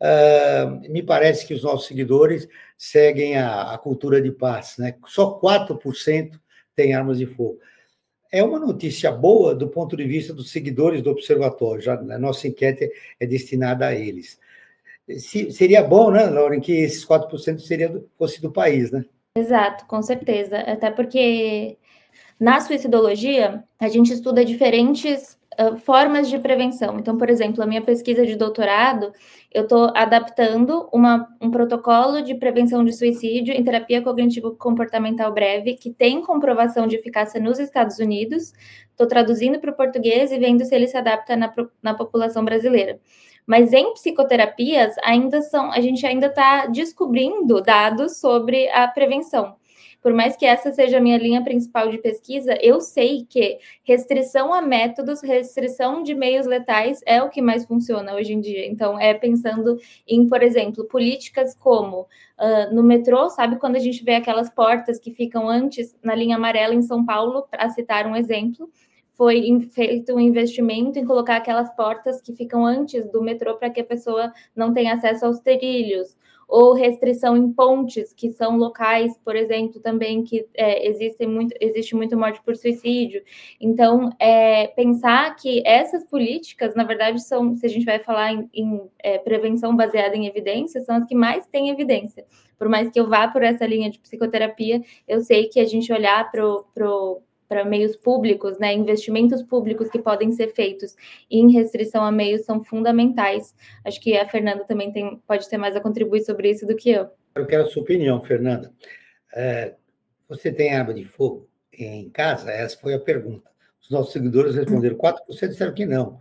uh, me parece que os nossos seguidores seguem a, a cultura de paz, né? Só quatro por cento têm armas de fogo. É uma notícia boa do ponto de vista dos seguidores do Observatório, já a nossa enquete é destinada a eles. Se, seria bom, né, Lauren, que esses quatro por cento seria do, fosse do país, né? Exato, com certeza. Até porque na suicidologia a gente estuda diferentes uh, formas de prevenção. Então, por exemplo, a minha pesquisa de doutorado, eu estou adaptando uma, um protocolo de prevenção de suicídio em terapia cognitivo-comportamental breve, que tem comprovação de eficácia nos Estados Unidos. Estou traduzindo para o português e vendo se ele se adapta na, na população brasileira. Mas em psicoterapias, ainda são, a gente ainda está descobrindo dados sobre a prevenção. Por mais que essa seja a minha linha principal de pesquisa, eu sei que restrição a métodos, restrição de meios letais é o que mais funciona hoje em dia. Então, é pensando em, por exemplo, políticas como uh, no metrô, sabe quando a gente vê aquelas portas que ficam antes na linha amarela em São Paulo, para citar um exemplo, foi feito um investimento em colocar aquelas portas que ficam antes do metrô para que a pessoa não tenha acesso aos trilhos, ou restrição em pontes, que são locais, por exemplo, também que é, existem muito, existe muito morte por suicídio. Então, é, pensar que essas políticas, na verdade, são, se a gente vai falar em, em é, prevenção baseada em evidência, são as que mais têm evidência. Por mais que eu vá por essa linha de psicoterapia, eu sei que a gente olhar para o para meios públicos, né, investimentos públicos que podem ser feitos em restrição a meios são fundamentais. Acho que a Fernanda também tem, pode ter mais a contribuir sobre isso do que eu. Eu quero a sua opinião, Fernanda. É, você tem arma de fogo em casa? Essa foi a pergunta. Os nossos seguidores responderam, quatro por cento disseram que não.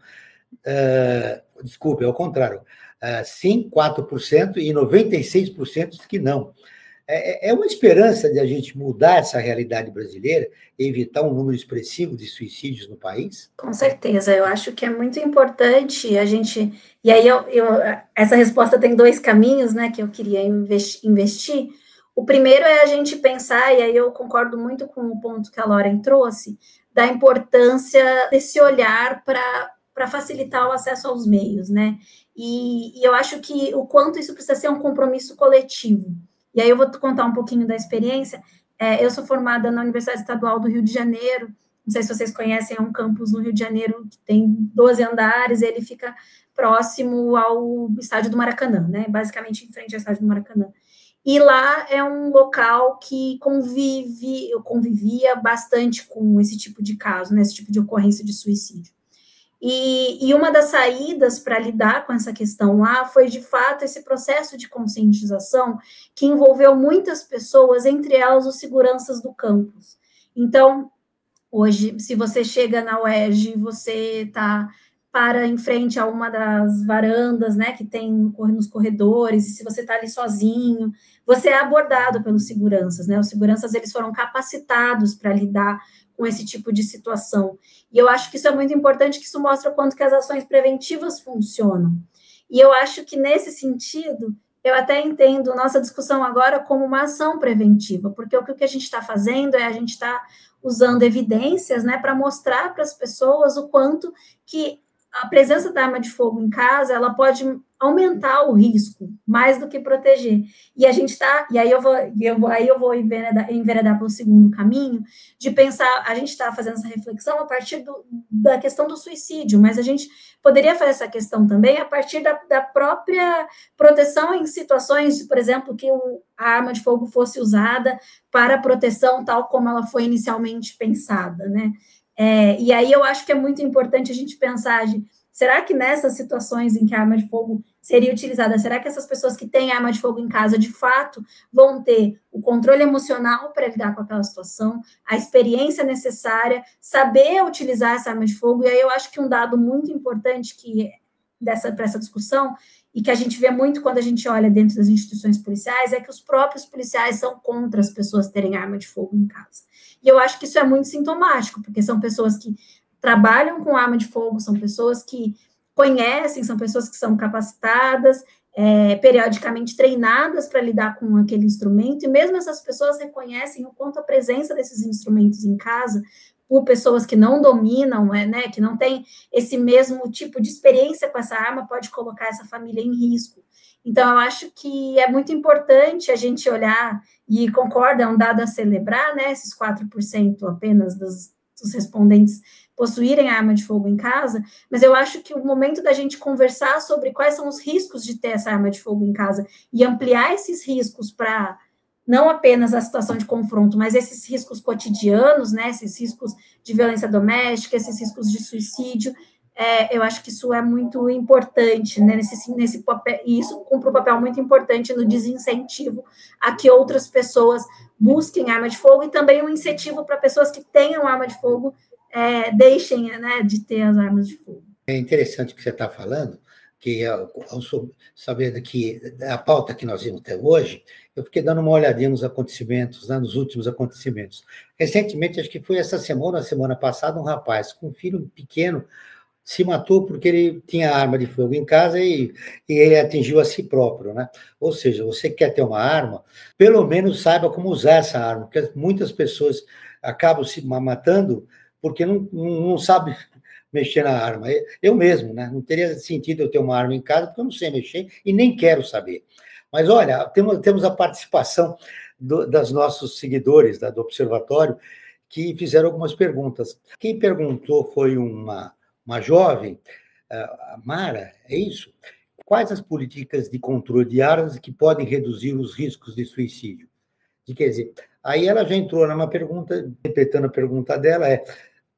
É, desculpe, é o contrário. É, sim, quatro por cento e noventa e seis por cento disse que não. É, é uma esperança de a gente mudar essa realidade brasileira e evitar um número expressivo de suicídios no país? Com certeza, eu acho que é muito importante a gente... E aí, eu, eu, essa resposta tem dois caminhos, né, que eu queria investir. O primeiro é a gente pensar, e aí eu concordo muito com o ponto que a Lauren trouxe, da importância desse olhar para facilitar o acesso aos meios, né? E, e eu acho que o quanto isso precisa ser um compromisso coletivo. E aí eu vou contar um pouquinho da experiência. É, eu sou formada na Universidade Estadual do Rio de Janeiro, não sei se vocês conhecem, é um campus no Rio de Janeiro que tem doze andares, ele fica próximo ao estádio do Maracanã, né? Basicamente em frente ao estádio do Maracanã. E lá é um local que convive, eu convivia bastante com esse tipo de caso, né? Esse tipo de ocorrência de suicídio. E, e uma das saídas para lidar com essa questão lá foi, de fato, esse processo de conscientização que envolveu muitas pessoas, entre elas os seguranças do campus. Então, hoje, se você chega na U E R J, você está para em frente a uma das varandas, né, que tem nos corredores, e se você está ali sozinho, você é abordado pelos seguranças, né? Os seguranças, eles foram capacitados para lidar com esse tipo de situação. E eu acho que isso é muito importante, que isso mostra o quanto que as ações preventivas funcionam. E eu acho que, nesse sentido, eu até entendo nossa discussão agora como uma ação preventiva, porque o que a gente está fazendo é a gente está usando evidências, né, para mostrar para as pessoas o quanto que a presença da arma de fogo em casa, ela pode aumentar o risco, mais do que proteger. E a gente está, e aí eu vou, eu vou, aí eu vou enveredar, enveredar pelo segundo caminho, de pensar, a gente está fazendo essa reflexão a partir do, da questão do suicídio, mas a gente poderia fazer essa questão também a partir da, da própria proteção em situações, por exemplo, que o, a arma de fogo fosse usada para proteção, tal como ela foi inicialmente pensada, né? É, e aí eu acho que é muito importante a gente pensar de, será que nessas situações em que a arma de fogo seria utilizada, será que essas pessoas que têm arma de fogo em casa, de fato, vão ter o controle emocional para lidar com aquela situação, a experiência necessária, saber utilizar essa arma de fogo? E aí eu acho que um dado muito importante que dessa, para essa discussão, e que a gente vê muito quando a gente olha dentro das instituições policiais, é que os próprios policiais são contra as pessoas terem arma de fogo em casa. E eu acho que isso é muito sintomático, porque são pessoas que trabalham com arma de fogo, são pessoas que conhecem, são pessoas que são capacitadas, é, periodicamente treinadas para lidar com aquele instrumento, e mesmo essas pessoas reconhecem o quanto a presença desses instrumentos em casa, por pessoas que não dominam, né, que não têm esse mesmo tipo de experiência com essa arma, pode colocar essa família em risco. Então, eu acho que é muito importante a gente olhar, e concorda, é um dado a celebrar, né, esses quatro por cento apenas dos, dos respondentes possuírem arma de fogo em casa, mas eu acho que o momento da gente conversar sobre quais são os riscos de ter essa arma de fogo em casa e ampliar esses riscos para não apenas a situação de confronto, mas esses riscos cotidianos, né, esses riscos de violência doméstica, esses riscos de suicídio, é, eu acho que isso é muito importante, né, nesse, nesse papel, e isso cumpre um papel muito importante no desincentivo a que outras pessoas busquem arma de fogo, e também um incentivo para pessoas que tenham arma de fogo é, deixem, né, de ter as armas de fogo. É interessante o que você está falando, que ao, ao saber que a pauta que nós vimos até hoje, eu fiquei dando uma olhadinha nos acontecimentos, né, nos últimos acontecimentos. Recentemente, acho que foi essa semana, a semana passada, um rapaz com um filho pequeno se matou porque ele tinha arma de fogo em casa e, e ele atingiu a si próprio, né? Ou seja, você quer ter uma arma, pelo menos saiba como usar essa arma, porque muitas pessoas acabam se matando porque não, não, não sabem mexer na arma. Eu mesmo, né? Não teria sentido eu ter uma arma em casa porque eu não sei mexer e nem quero saber. Mas, olha, temos, temos a participação do, das nossos seguidores, da, do Observatório, que fizeram algumas perguntas. Quem perguntou foi uma, uma jovem, a Mara, é isso? Quais as políticas de controle de armas que podem reduzir os riscos de suicídio? E, quer dizer, aí ela já entrou numa pergunta, repetindo a pergunta dela, é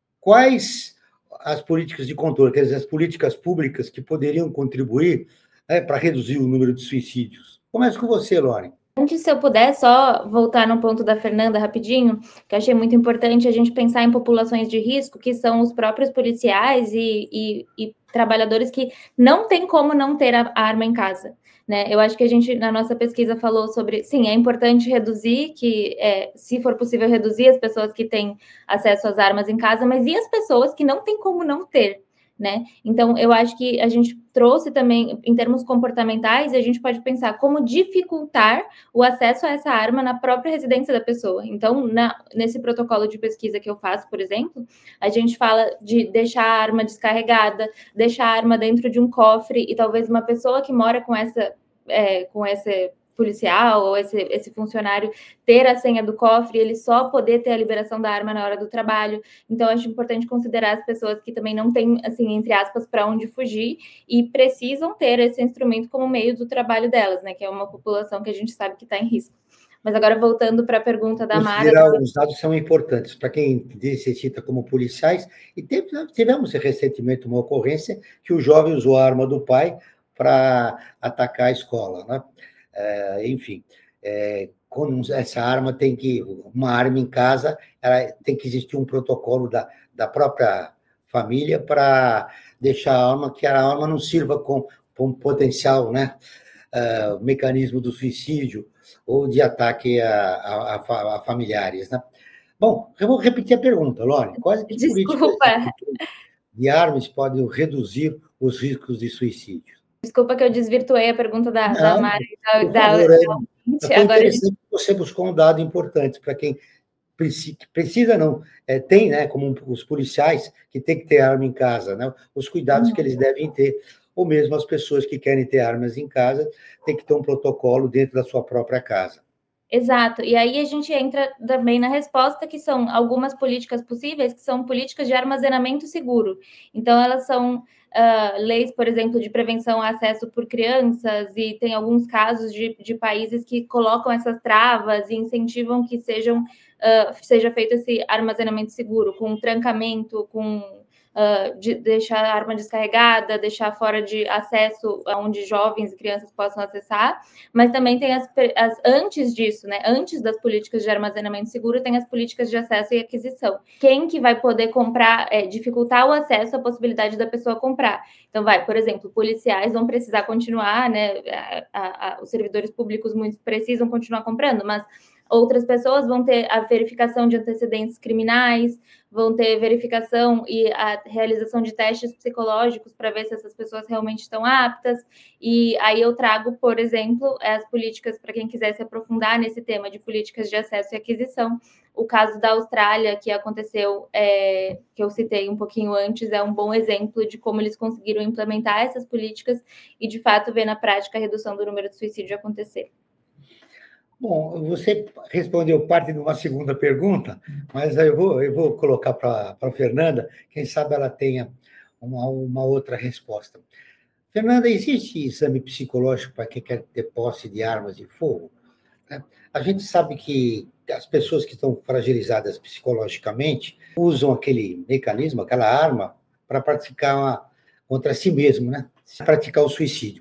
quais as políticas de controle, quer dizer, as políticas públicas que poderiam contribuir, né, para reduzir o número de suicídios? Começo com você, Lauren. Antes, se eu puder só voltar no ponto da Fernanda rapidinho, que eu achei muito importante a gente pensar em populações de risco, que são os próprios policiais e, e, e trabalhadores que não tem como não ter a arma em casa. né? Eu acho que a gente, na nossa pesquisa, falou sobre, sim, é importante reduzir, que é, se for possível reduzir as pessoas que têm acesso às armas em casa, mas e as pessoas que não têm como não ter, né? Então, eu acho que a gente trouxe também, em termos comportamentais, a gente pode pensar como dificultar o acesso a essa arma na própria residência da pessoa. Então, na, nesse protocolo de pesquisa que eu faço, por exemplo, a gente fala de deixar a arma descarregada, deixar a arma dentro de um cofre, e talvez uma pessoa que mora com essa, é, com esse policial ou esse, esse funcionário ter a senha do cofre, ele só poder ter a liberação da arma na hora do trabalho. Então, acho importante considerar as pessoas que também não têm, assim, entre aspas, para onde fugir e precisam ter esse instrumento como meio do trabalho delas, né? Que é uma população que a gente sabe que está em risco. Mas agora, voltando para a pergunta da Mara... Os dados são importantes para quem se cita como policiais, e tivemos recentemente uma ocorrência que o jovem usou a arma do pai para atacar a escola, né? É, enfim, é, quando essa arma tem que, uma arma em casa, ela tem que existir um protocolo da, da própria família para deixar a arma, que a arma não sirva com, com potencial, né, uh, mecanismo do suicídio ou de ataque a, a, a, a familiares, né? Bom, eu vou repetir a pergunta, Lore. Quais que políticas de armas podem reduzir os riscos de suicídio? Desculpa que eu desvirtuei a pergunta da, não, da Mari. Da, por da, favor, da, é, da, foi agora interessante gente... que você buscou um dado importante para quem precisa, precisa não, é, tem, né, como os policiais que tem que ter arma em casa, né, os cuidados uhum. que eles devem ter, ou mesmo as pessoas que querem ter armas em casa, tem que ter um protocolo dentro da sua própria casa. Exato, e aí a gente entra também na resposta, que são algumas políticas possíveis, que são políticas de armazenamento seguro. Então, elas são uh, leis, por exemplo, de prevenção ao acesso por crianças, e tem alguns casos de, de países que colocam essas travas e incentivam que sejam, uh, seja feito esse armazenamento seguro, com trancamento, com... Uh, de deixar a arma descarregada, deixar fora de acesso onde jovens e crianças possam acessar, mas também tem as, as antes disso, né? Antes das políticas de armazenamento seguro, tem as políticas de acesso e aquisição. Quem que vai poder comprar, é, dificultar o acesso, a possibilidade da pessoa comprar. Então, vai, por exemplo, policiais vão precisar continuar, né? A, a, a, os servidores públicos muitos precisam continuar comprando, mas outras pessoas vão ter a verificação de antecedentes criminais, vão ter verificação e a realização de testes psicológicos para ver se essas pessoas realmente estão aptas. E aí eu trago, por exemplo, as políticas, para quem quiser se aprofundar nesse tema de políticas de acesso e aquisição. O caso da Austrália, que aconteceu, é, que eu citei um pouquinho antes, é um bom exemplo de como eles conseguiram implementar essas políticas e, de fato, ver na prática a redução do número de suicídio acontecer. Bom, você respondeu parte de uma segunda pergunta, mas eu vou, eu vou colocar para a Fernanda, quem sabe ela tenha uma, uma outra resposta. Fernanda, existe exame psicológico para quem quer ter posse de armas de fogo? A gente sabe que as pessoas que estão fragilizadas psicologicamente usam aquele mecanismo, aquela arma, para praticar uma, contra si mesmo, né? Praticar o suicídio.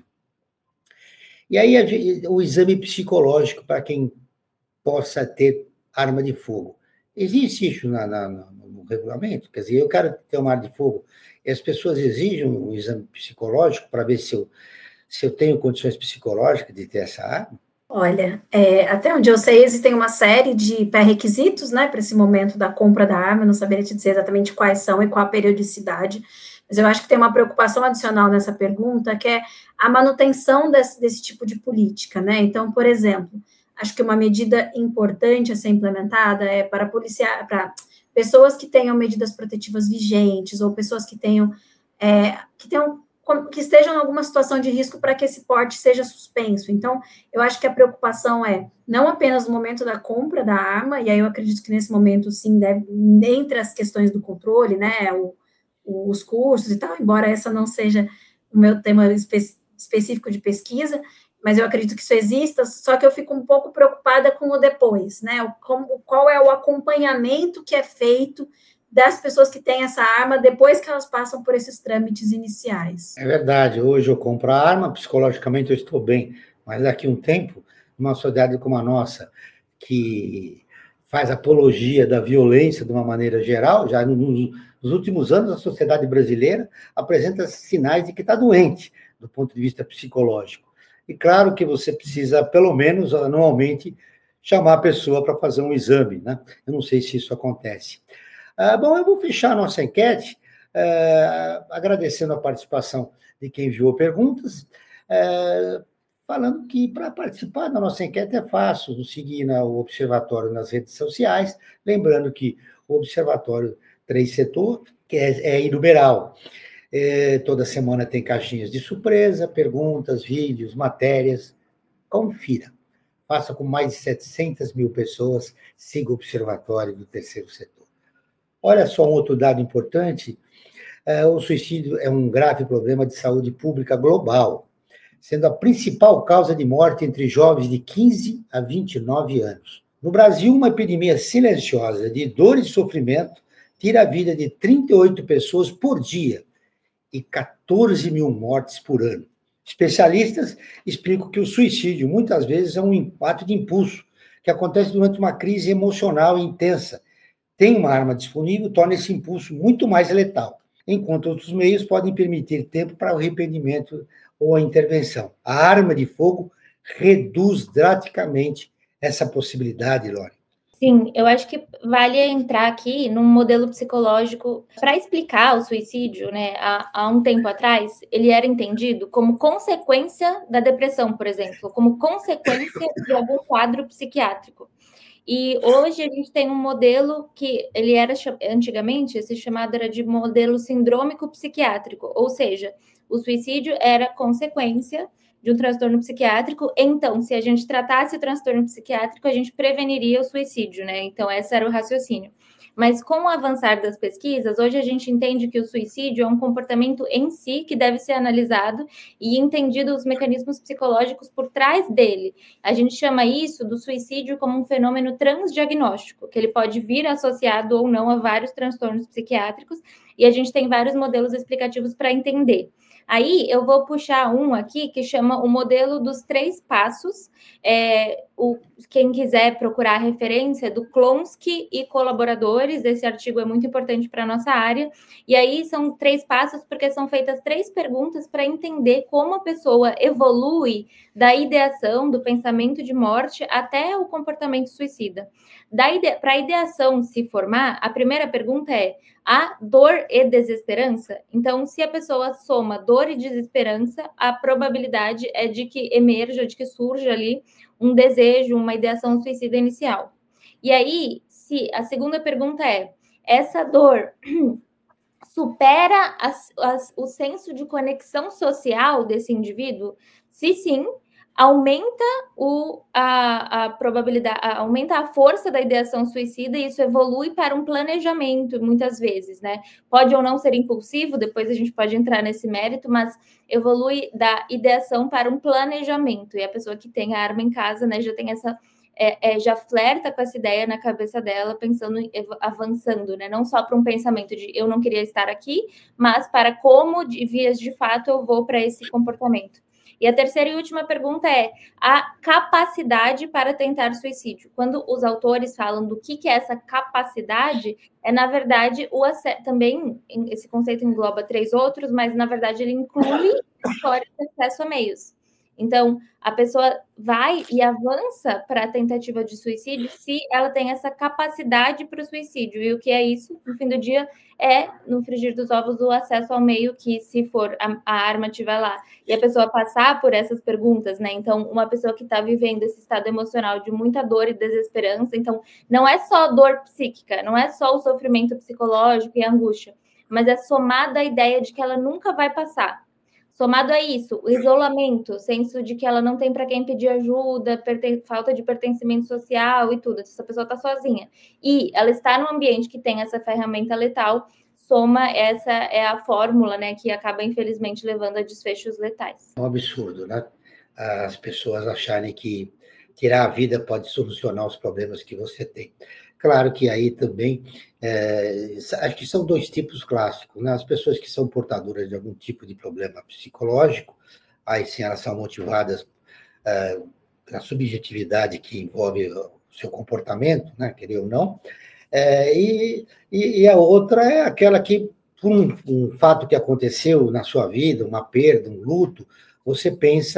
E aí, o exame psicológico para quem possa ter arma de fogo. Existe isso na, na, no regulamento? Quer dizer, eu quero ter uma arma de fogo, e as pessoas exigem um exame psicológico para ver se eu, se eu tenho condições psicológicas de ter essa arma? Olha, é, até onde eu sei, existem uma série de pré-requisitos, né, para esse momento da compra da arma, eu não saberia te dizer exatamente quais são e qual a periodicidade, mas eu acho que tem uma preocupação adicional nessa pergunta, que é a manutenção desse, desse tipo de política, né? Então, por exemplo, acho que uma medida importante a ser implementada é para policiar, para pessoas que tenham medidas protetivas vigentes, ou pessoas que tenham, é, que tenham, que estejam em alguma situação de risco para que esse porte seja suspenso. Então, eu acho que a preocupação é não apenas no momento da compra da arma, e aí eu acredito que nesse momento, sim, deve, entre as questões do controle, né, o os cursos e tal, embora essa não seja o meu tema espe- específico de pesquisa, mas eu acredito que isso exista, só que eu fico um pouco preocupada com o depois, né, o, como, qual é o acompanhamento que é feito das pessoas que têm essa arma depois que elas passam por esses trâmites iniciais. É verdade, hoje eu compro a arma, psicologicamente eu estou bem, mas daqui a um tempo, numa sociedade como a nossa, que faz apologia da violência de uma maneira geral, já nos, nos últimos anos a sociedade brasileira apresenta sinais de que está doente do ponto de vista psicológico. E claro que você precisa, pelo menos anualmente, chamar a pessoa para fazer um exame, né? Eu não sei se isso acontece. Ah, bom, eu vou fechar a nossa enquete, eh, agradecendo a participação de quem enviou perguntas, eh, falando que para participar da nossa enquete é fácil, nos seguir no Observatório nas redes sociais, lembrando que o Observatório Três Setor que é, é inumeral. É, toda semana tem caixinhas de surpresa, perguntas, vídeos, matérias. Confira. Faça com mais de setecentas mil pessoas, siga o Observatório do Terceiro Setor. Olha só um outro dado importante, é, o suicídio é um grave problema de saúde pública global, sendo a principal causa de morte entre jovens de quinze a vinte e nove anos. No Brasil, uma epidemia silenciosa de dor e sofrimento tira a vida de trinta e oito pessoas por dia e quatorze mil mortes por ano. Especialistas explicam que o suicídio, muitas vezes, é um ato de impulso, que acontece durante uma crise emocional intensa. Tem uma arma disponível, torna esse impulso muito mais letal, enquanto outros meios podem permitir tempo para o arrependimento ou a intervenção. A arma de fogo reduz drasticamente essa possibilidade, Lore. Sim, eu acho que vale entrar aqui num modelo psicológico para explicar o suicídio, né? Há, há um tempo atrás, ele era entendido como consequência da depressão, por exemplo, como consequência de algum quadro psiquiátrico. E hoje a gente tem um modelo que ele era, antigamente, esse chamado era de modelo sindrômico psiquiátrico, ou seja, o suicídio era consequência de um transtorno psiquiátrico, então, se a gente tratasse o transtorno psiquiátrico, a gente preveniria o suicídio, né? Então, esse era o raciocínio. Mas com o avançar das pesquisas, hoje a gente entende que o suicídio é um comportamento em si que deve ser analisado e entendido os mecanismos psicológicos por trás dele. A gente chama isso do suicídio como um fenômeno transdiagnóstico, que ele pode vir associado ou não a vários transtornos psiquiátricos, e a gente tem vários modelos explicativos para entender. Aí eu vou puxar um aqui que chama o modelo dos três passos. É, o, quem quiser procurar a referência do Klonsky e colaboradores, esse artigo é muito importante para a nossa área. E aí são três passos porque são feitas três perguntas para entender como a pessoa evolui da ideação, do pensamento de morte até o comportamento suicida. Ide- para a ideação se formar, a primeira pergunta é: há dor e desesperança? Então, se a pessoa soma dor e desesperança, a probabilidade é de que emerja, de que surja ali um desejo, uma ideação suicida inicial. E aí, se a segunda pergunta é: essa dor supera as, as, o senso de conexão social desse indivíduo? Se sim, aumenta o, a, a probabilidade, a, aumenta a força da ideação suicida e isso evolui para um planejamento, muitas vezes, né? Pode ou não ser impulsivo, depois a gente pode entrar nesse mérito, mas evolui da ideação para um planejamento. E a pessoa que tem a arma em casa, né, já tem essa... É, é, já flerta com essa ideia na cabeça dela, pensando, avançando, né? Não só para um pensamento de eu não queria estar aqui, mas para como, de vias de fato, eu vou para esse comportamento. E a terceira e última pergunta é a capacidade para tentar suicídio. Quando os autores falam do que, que é essa capacidade, é, na verdade, o acesso, também, esse conceito engloba três outros, mas, na verdade, ele inclui a história de acesso a meios. Então, a pessoa vai e avança para a tentativa de suicídio se ela tem essa capacidade para o suicídio. E o que é isso? No fim do dia, é, no frigir dos ovos, o acesso ao meio que, se for a, a arma estiver lá, e a pessoa passar por essas perguntas, né? Então, uma pessoa que está vivendo esse estado emocional de muita dor e desesperança, então, não é só dor psíquica, não é só o sofrimento psicológico e a angústia, mas é somada a ideia de que ela nunca vai passar. Somado a isso, o isolamento, o senso de que ela não tem para quem pedir ajuda, perten- falta de pertencimento social e tudo, essa pessoa está sozinha. E ela está num ambiente que tem essa ferramenta letal, soma, essa é a fórmula, né, que acaba, infelizmente, levando a desfechos letais. É um absurdo, né? As pessoas acharem que tirar a vida pode solucionar os problemas que você tem. Claro que aí também, é, acho que são dois tipos clássicos, né? As pessoas que são portadoras de algum tipo de problema psicológico, aí sim elas são motivadas é, pela subjetividade que envolve o seu comportamento, né? Querer ou não, é, e, e a outra é aquela que, por um, um fato que aconteceu na sua vida, uma perda, um luto, você pensa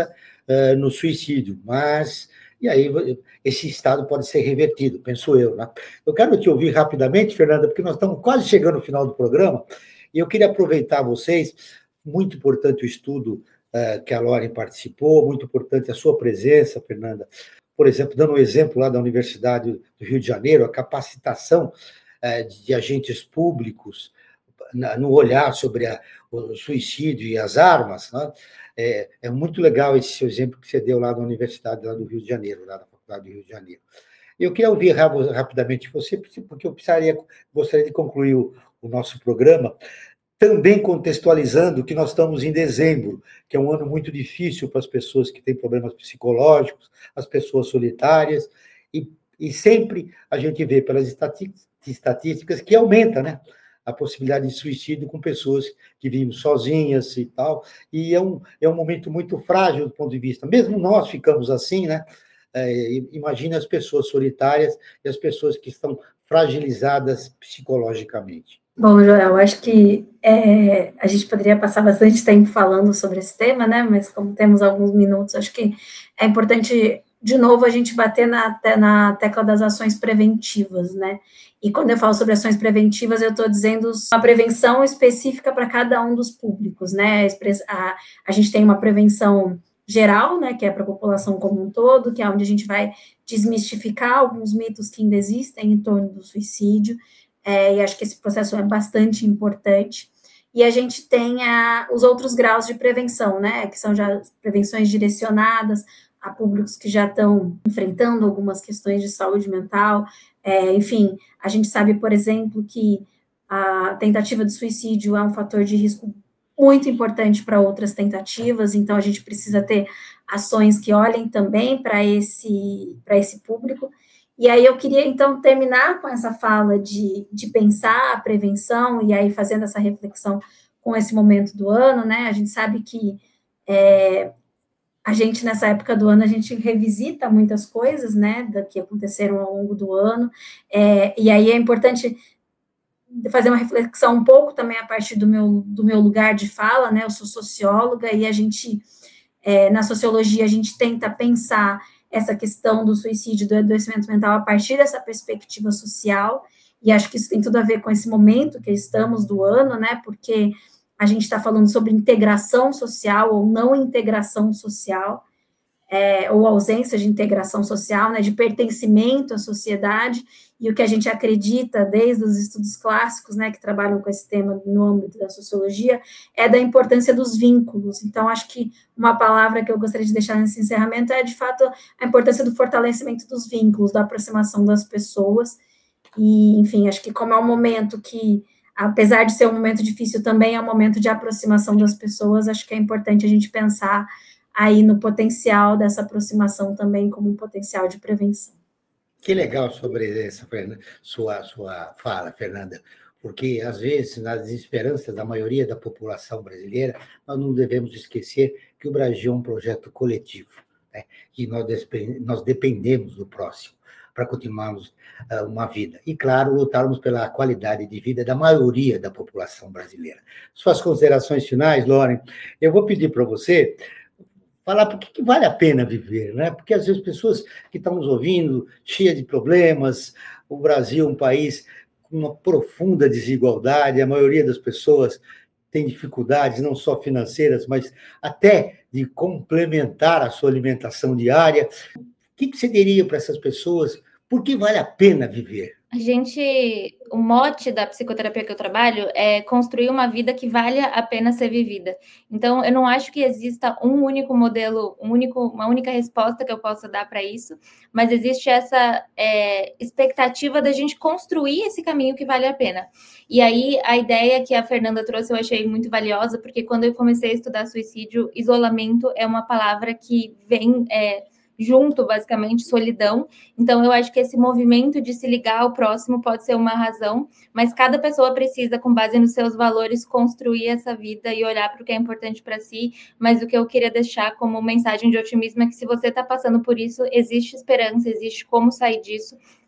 uh, no suicídio, mas... E aí, esse estado pode ser revertido, penso eu. Né? Eu quero te ouvir rapidamente, Fernanda, porque nós estamos quase chegando no final do programa, e eu queria aproveitar vocês, muito importante o estudo uh, que a Lauren participou, muito importante a sua presença, Fernanda. Por exemplo, dando um exemplo lá da Universidade do Rio de Janeiro, a capacitação uh, de agentes públicos na, no olhar sobre a, o suicídio e as armas, né? É, é muito legal esse seu exemplo que você deu lá na Universidade lá do Rio de Janeiro, lá na Faculdade do Rio de Janeiro. Eu queria ouvir rapidamente você, porque eu precisaria, gostaria de concluir o, o nosso programa, também contextualizando que nós estamos em dezembro, que é um ano muito difícil para as pessoas que têm problemas psicológicos, as pessoas solitárias, e, e sempre a gente vê pelas estatísticas que aumenta, né? A possibilidade de suicídio com pessoas que vivem sozinhas e tal, e é um, é um momento muito frágil do ponto de vista, mesmo nós ficamos assim, né? É, imagina as pessoas solitárias e as pessoas que estão fragilizadas psicologicamente. Bom, Joel, acho que é, a gente poderia passar bastante tempo falando sobre esse tema, né? Mas como temos alguns minutos, acho que é importante, de novo, a gente bater na, na tecla das ações preventivas, né? E quando eu falo sobre ações preventivas, eu estou dizendo uma prevenção específica para cada um dos públicos, né? A, a gente tem uma prevenção geral, né, que é para a população como um todo, que é onde a gente vai desmistificar alguns mitos que ainda existem em torno do suicídio, é, e acho que esse processo é bastante importante. E a gente tem a, os outros graus de prevenção, né, que são já prevenções direcionadas a públicos que já estão enfrentando algumas questões de saúde mental. É, enfim, a gente sabe, por exemplo, que a tentativa de suicídio é um fator de risco muito importante para outras tentativas, então a gente precisa ter ações que olhem também para esse, para esse público. E aí eu queria, então, terminar com essa fala de, de pensar a prevenção, e aí fazendo essa reflexão com esse momento do ano, né? A gente sabe que é, a gente, nessa época do ano, a gente revisita muitas coisas, né, da que aconteceram ao longo do ano, é, e aí é importante fazer uma reflexão um pouco também a partir do meu, do meu lugar de fala, né, eu sou socióloga, e a gente, é, na sociologia, a gente tenta pensar essa questão do suicídio, do adoecimento mental a partir dessa perspectiva social, e acho que isso tem tudo a ver com esse momento que estamos do ano, né, porque a gente está falando sobre integração social ou não integração social, é, ou ausência de integração social, né, de pertencimento à sociedade, e o que a gente acredita desde os estudos clássicos, né, que trabalham com esse tema no âmbito da sociologia, é da importância dos vínculos. Então, acho que uma palavra que eu gostaria de deixar nesse encerramento é, de fato, a importância do fortalecimento dos vínculos, da aproximação das pessoas, e, enfim, acho que como é um momento que, apesar de ser um momento difícil, também é um momento de aproximação das pessoas, acho que é importante a gente pensar aí no potencial dessa aproximação também como um potencial de prevenção. Que legal sobre essa sua, sua fala, Fernanda, porque, às vezes, nas esperanças da maioria da população brasileira, nós não devemos esquecer que o Brasil é um projeto coletivo, né? E nós, nós dependemos do próximo para continuarmos uh, uma vida. E, claro, lutarmos pela qualidade de vida da maioria da população brasileira. Suas considerações finais, Lauren, eu vou pedir para você falar por que vale a pena viver, né? Porque às vezes pessoas que estão nos ouvindo, cheias de problemas, o Brasil é um país com uma profunda desigualdade, a maioria das pessoas tem dificuldades, não só financeiras, mas até de complementar a sua alimentação diária. O que você diria para essas pessoas? Por que vale a pena viver? A gente, o mote da psicoterapia que eu trabalho é construir uma vida que valha a pena ser vivida. Então, eu não acho que exista um único modelo, um único, uma única resposta que eu possa dar para isso, mas existe essa é, expectativa da gente construir esse caminho que vale a pena. E aí, a ideia que a Fernanda trouxe eu achei muito valiosa, porque quando eu comecei a estudar suicídio, isolamento é uma palavra que vem... É, junto, basicamente, solidão. Então, eu acho que esse movimento de se ligar ao próximo pode ser uma razão, mas cada pessoa precisa, com base nos seus valores, construir essa vida e olhar para o que é importante para si. Mas o que eu queria deixar como mensagem de otimismo é que se você está passando por isso, existe esperança, existe como sair disso.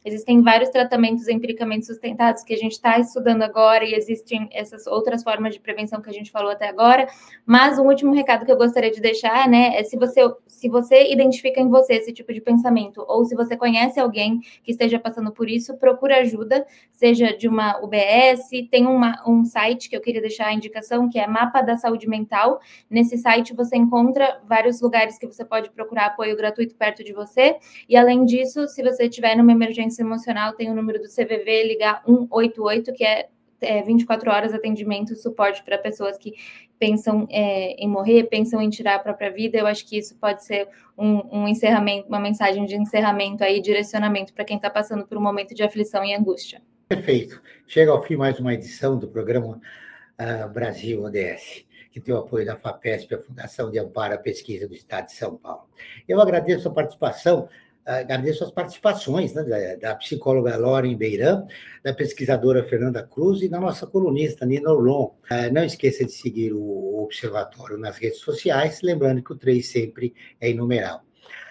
existem vários tratamentos empiricamente sustentados que a gente está estudando agora e existem essas outras formas de prevenção que a gente falou até agora, mas o último recado que eu gostaria de deixar, né, é se você, se você identifica em você esse tipo de pensamento ou se você conhece alguém que esteja passando por isso, procure ajuda, seja de uma U B S, tem uma, um site que eu queria deixar a indicação, que é Mapa da Saúde Mental. Nesse site você encontra vários lugares que você pode procurar apoio gratuito perto de você, e além disso, se você tiver numa emergência emocional, tem o número do C V V, ligar um oito oito, que é, é vinte e quatro horas atendimento e suporte para pessoas que pensam é, em morrer, pensam em tirar a própria vida. Eu acho que isso pode ser um, um encerramento, uma mensagem de encerramento aí, direcionamento para quem está passando por um momento de aflição e angústia. Perfeito. Chega ao fim mais uma edição do programa uh, Brasil O D S, que tem o apoio da FAPESP, a Fundação de Amparo à Pesquisa do Estado de São Paulo. Eu agradeço a participação Agradeço as participações, né, da, da psicóloga Lauren Beirã, da pesquisadora Fernanda Cruz e da nossa colunista Nina Orlon. Uh, não esqueça de seguir o Observatório nas redes sociais, lembrando que o três sempre é inumerável.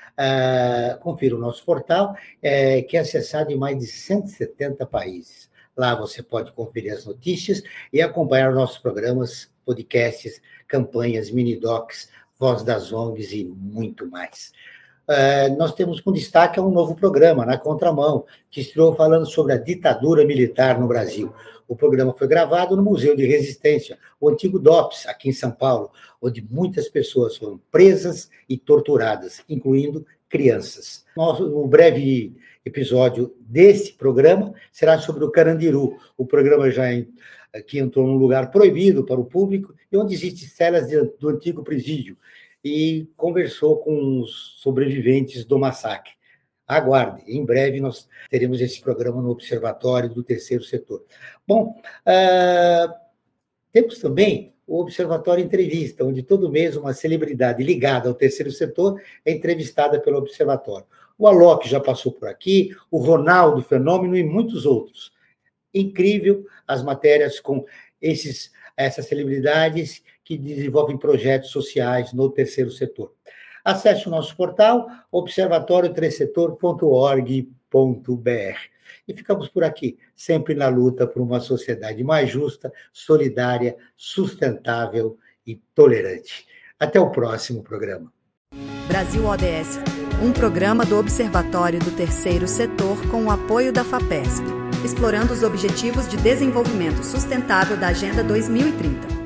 Uh, confira o nosso portal, é, que é acessado em mais de cento e setenta países. Lá você pode conferir as notícias e acompanhar nossos programas, podcasts, campanhas, mini-docs, Voz das O N Gs e muito mais. Uh, nós temos com destaque um novo programa, Na Contramão, que estreou falando sobre a ditadura militar no Brasil. O programa foi gravado no Museu de Resistência, o antigo D O P S, aqui em São Paulo, onde muitas pessoas foram presas e torturadas, incluindo crianças. Nosso, um breve episódio desse programa será sobre o Carandiru, o programa já em, que entrou num lugar proibido para o público e onde existem celas de, do antigo presídio, e conversou com os sobreviventes do massacre. Aguarde, em breve nós teremos esse programa no Observatório do Terceiro Setor. Bom, uh, temos também o Observatório Entrevista, onde todo mês uma celebridade ligada ao Terceiro Setor é entrevistada pelo Observatório. O Alok já passou por aqui, o Ronaldo Fenômeno e muitos outros. Incrível as matérias com esses, essas celebridades que desenvolvem projetos sociais no terceiro setor. Acesse o nosso portal, observatório três setor ponto org ponto br. E ficamos por aqui, sempre na luta por uma sociedade mais justa, solidária, sustentável e tolerante. Até o próximo programa. Brasil O D S, um programa do Observatório do Terceiro Setor com o apoio da FAPESP, explorando os Objetivos de Desenvolvimento Sustentável da Agenda dois mil e trinta.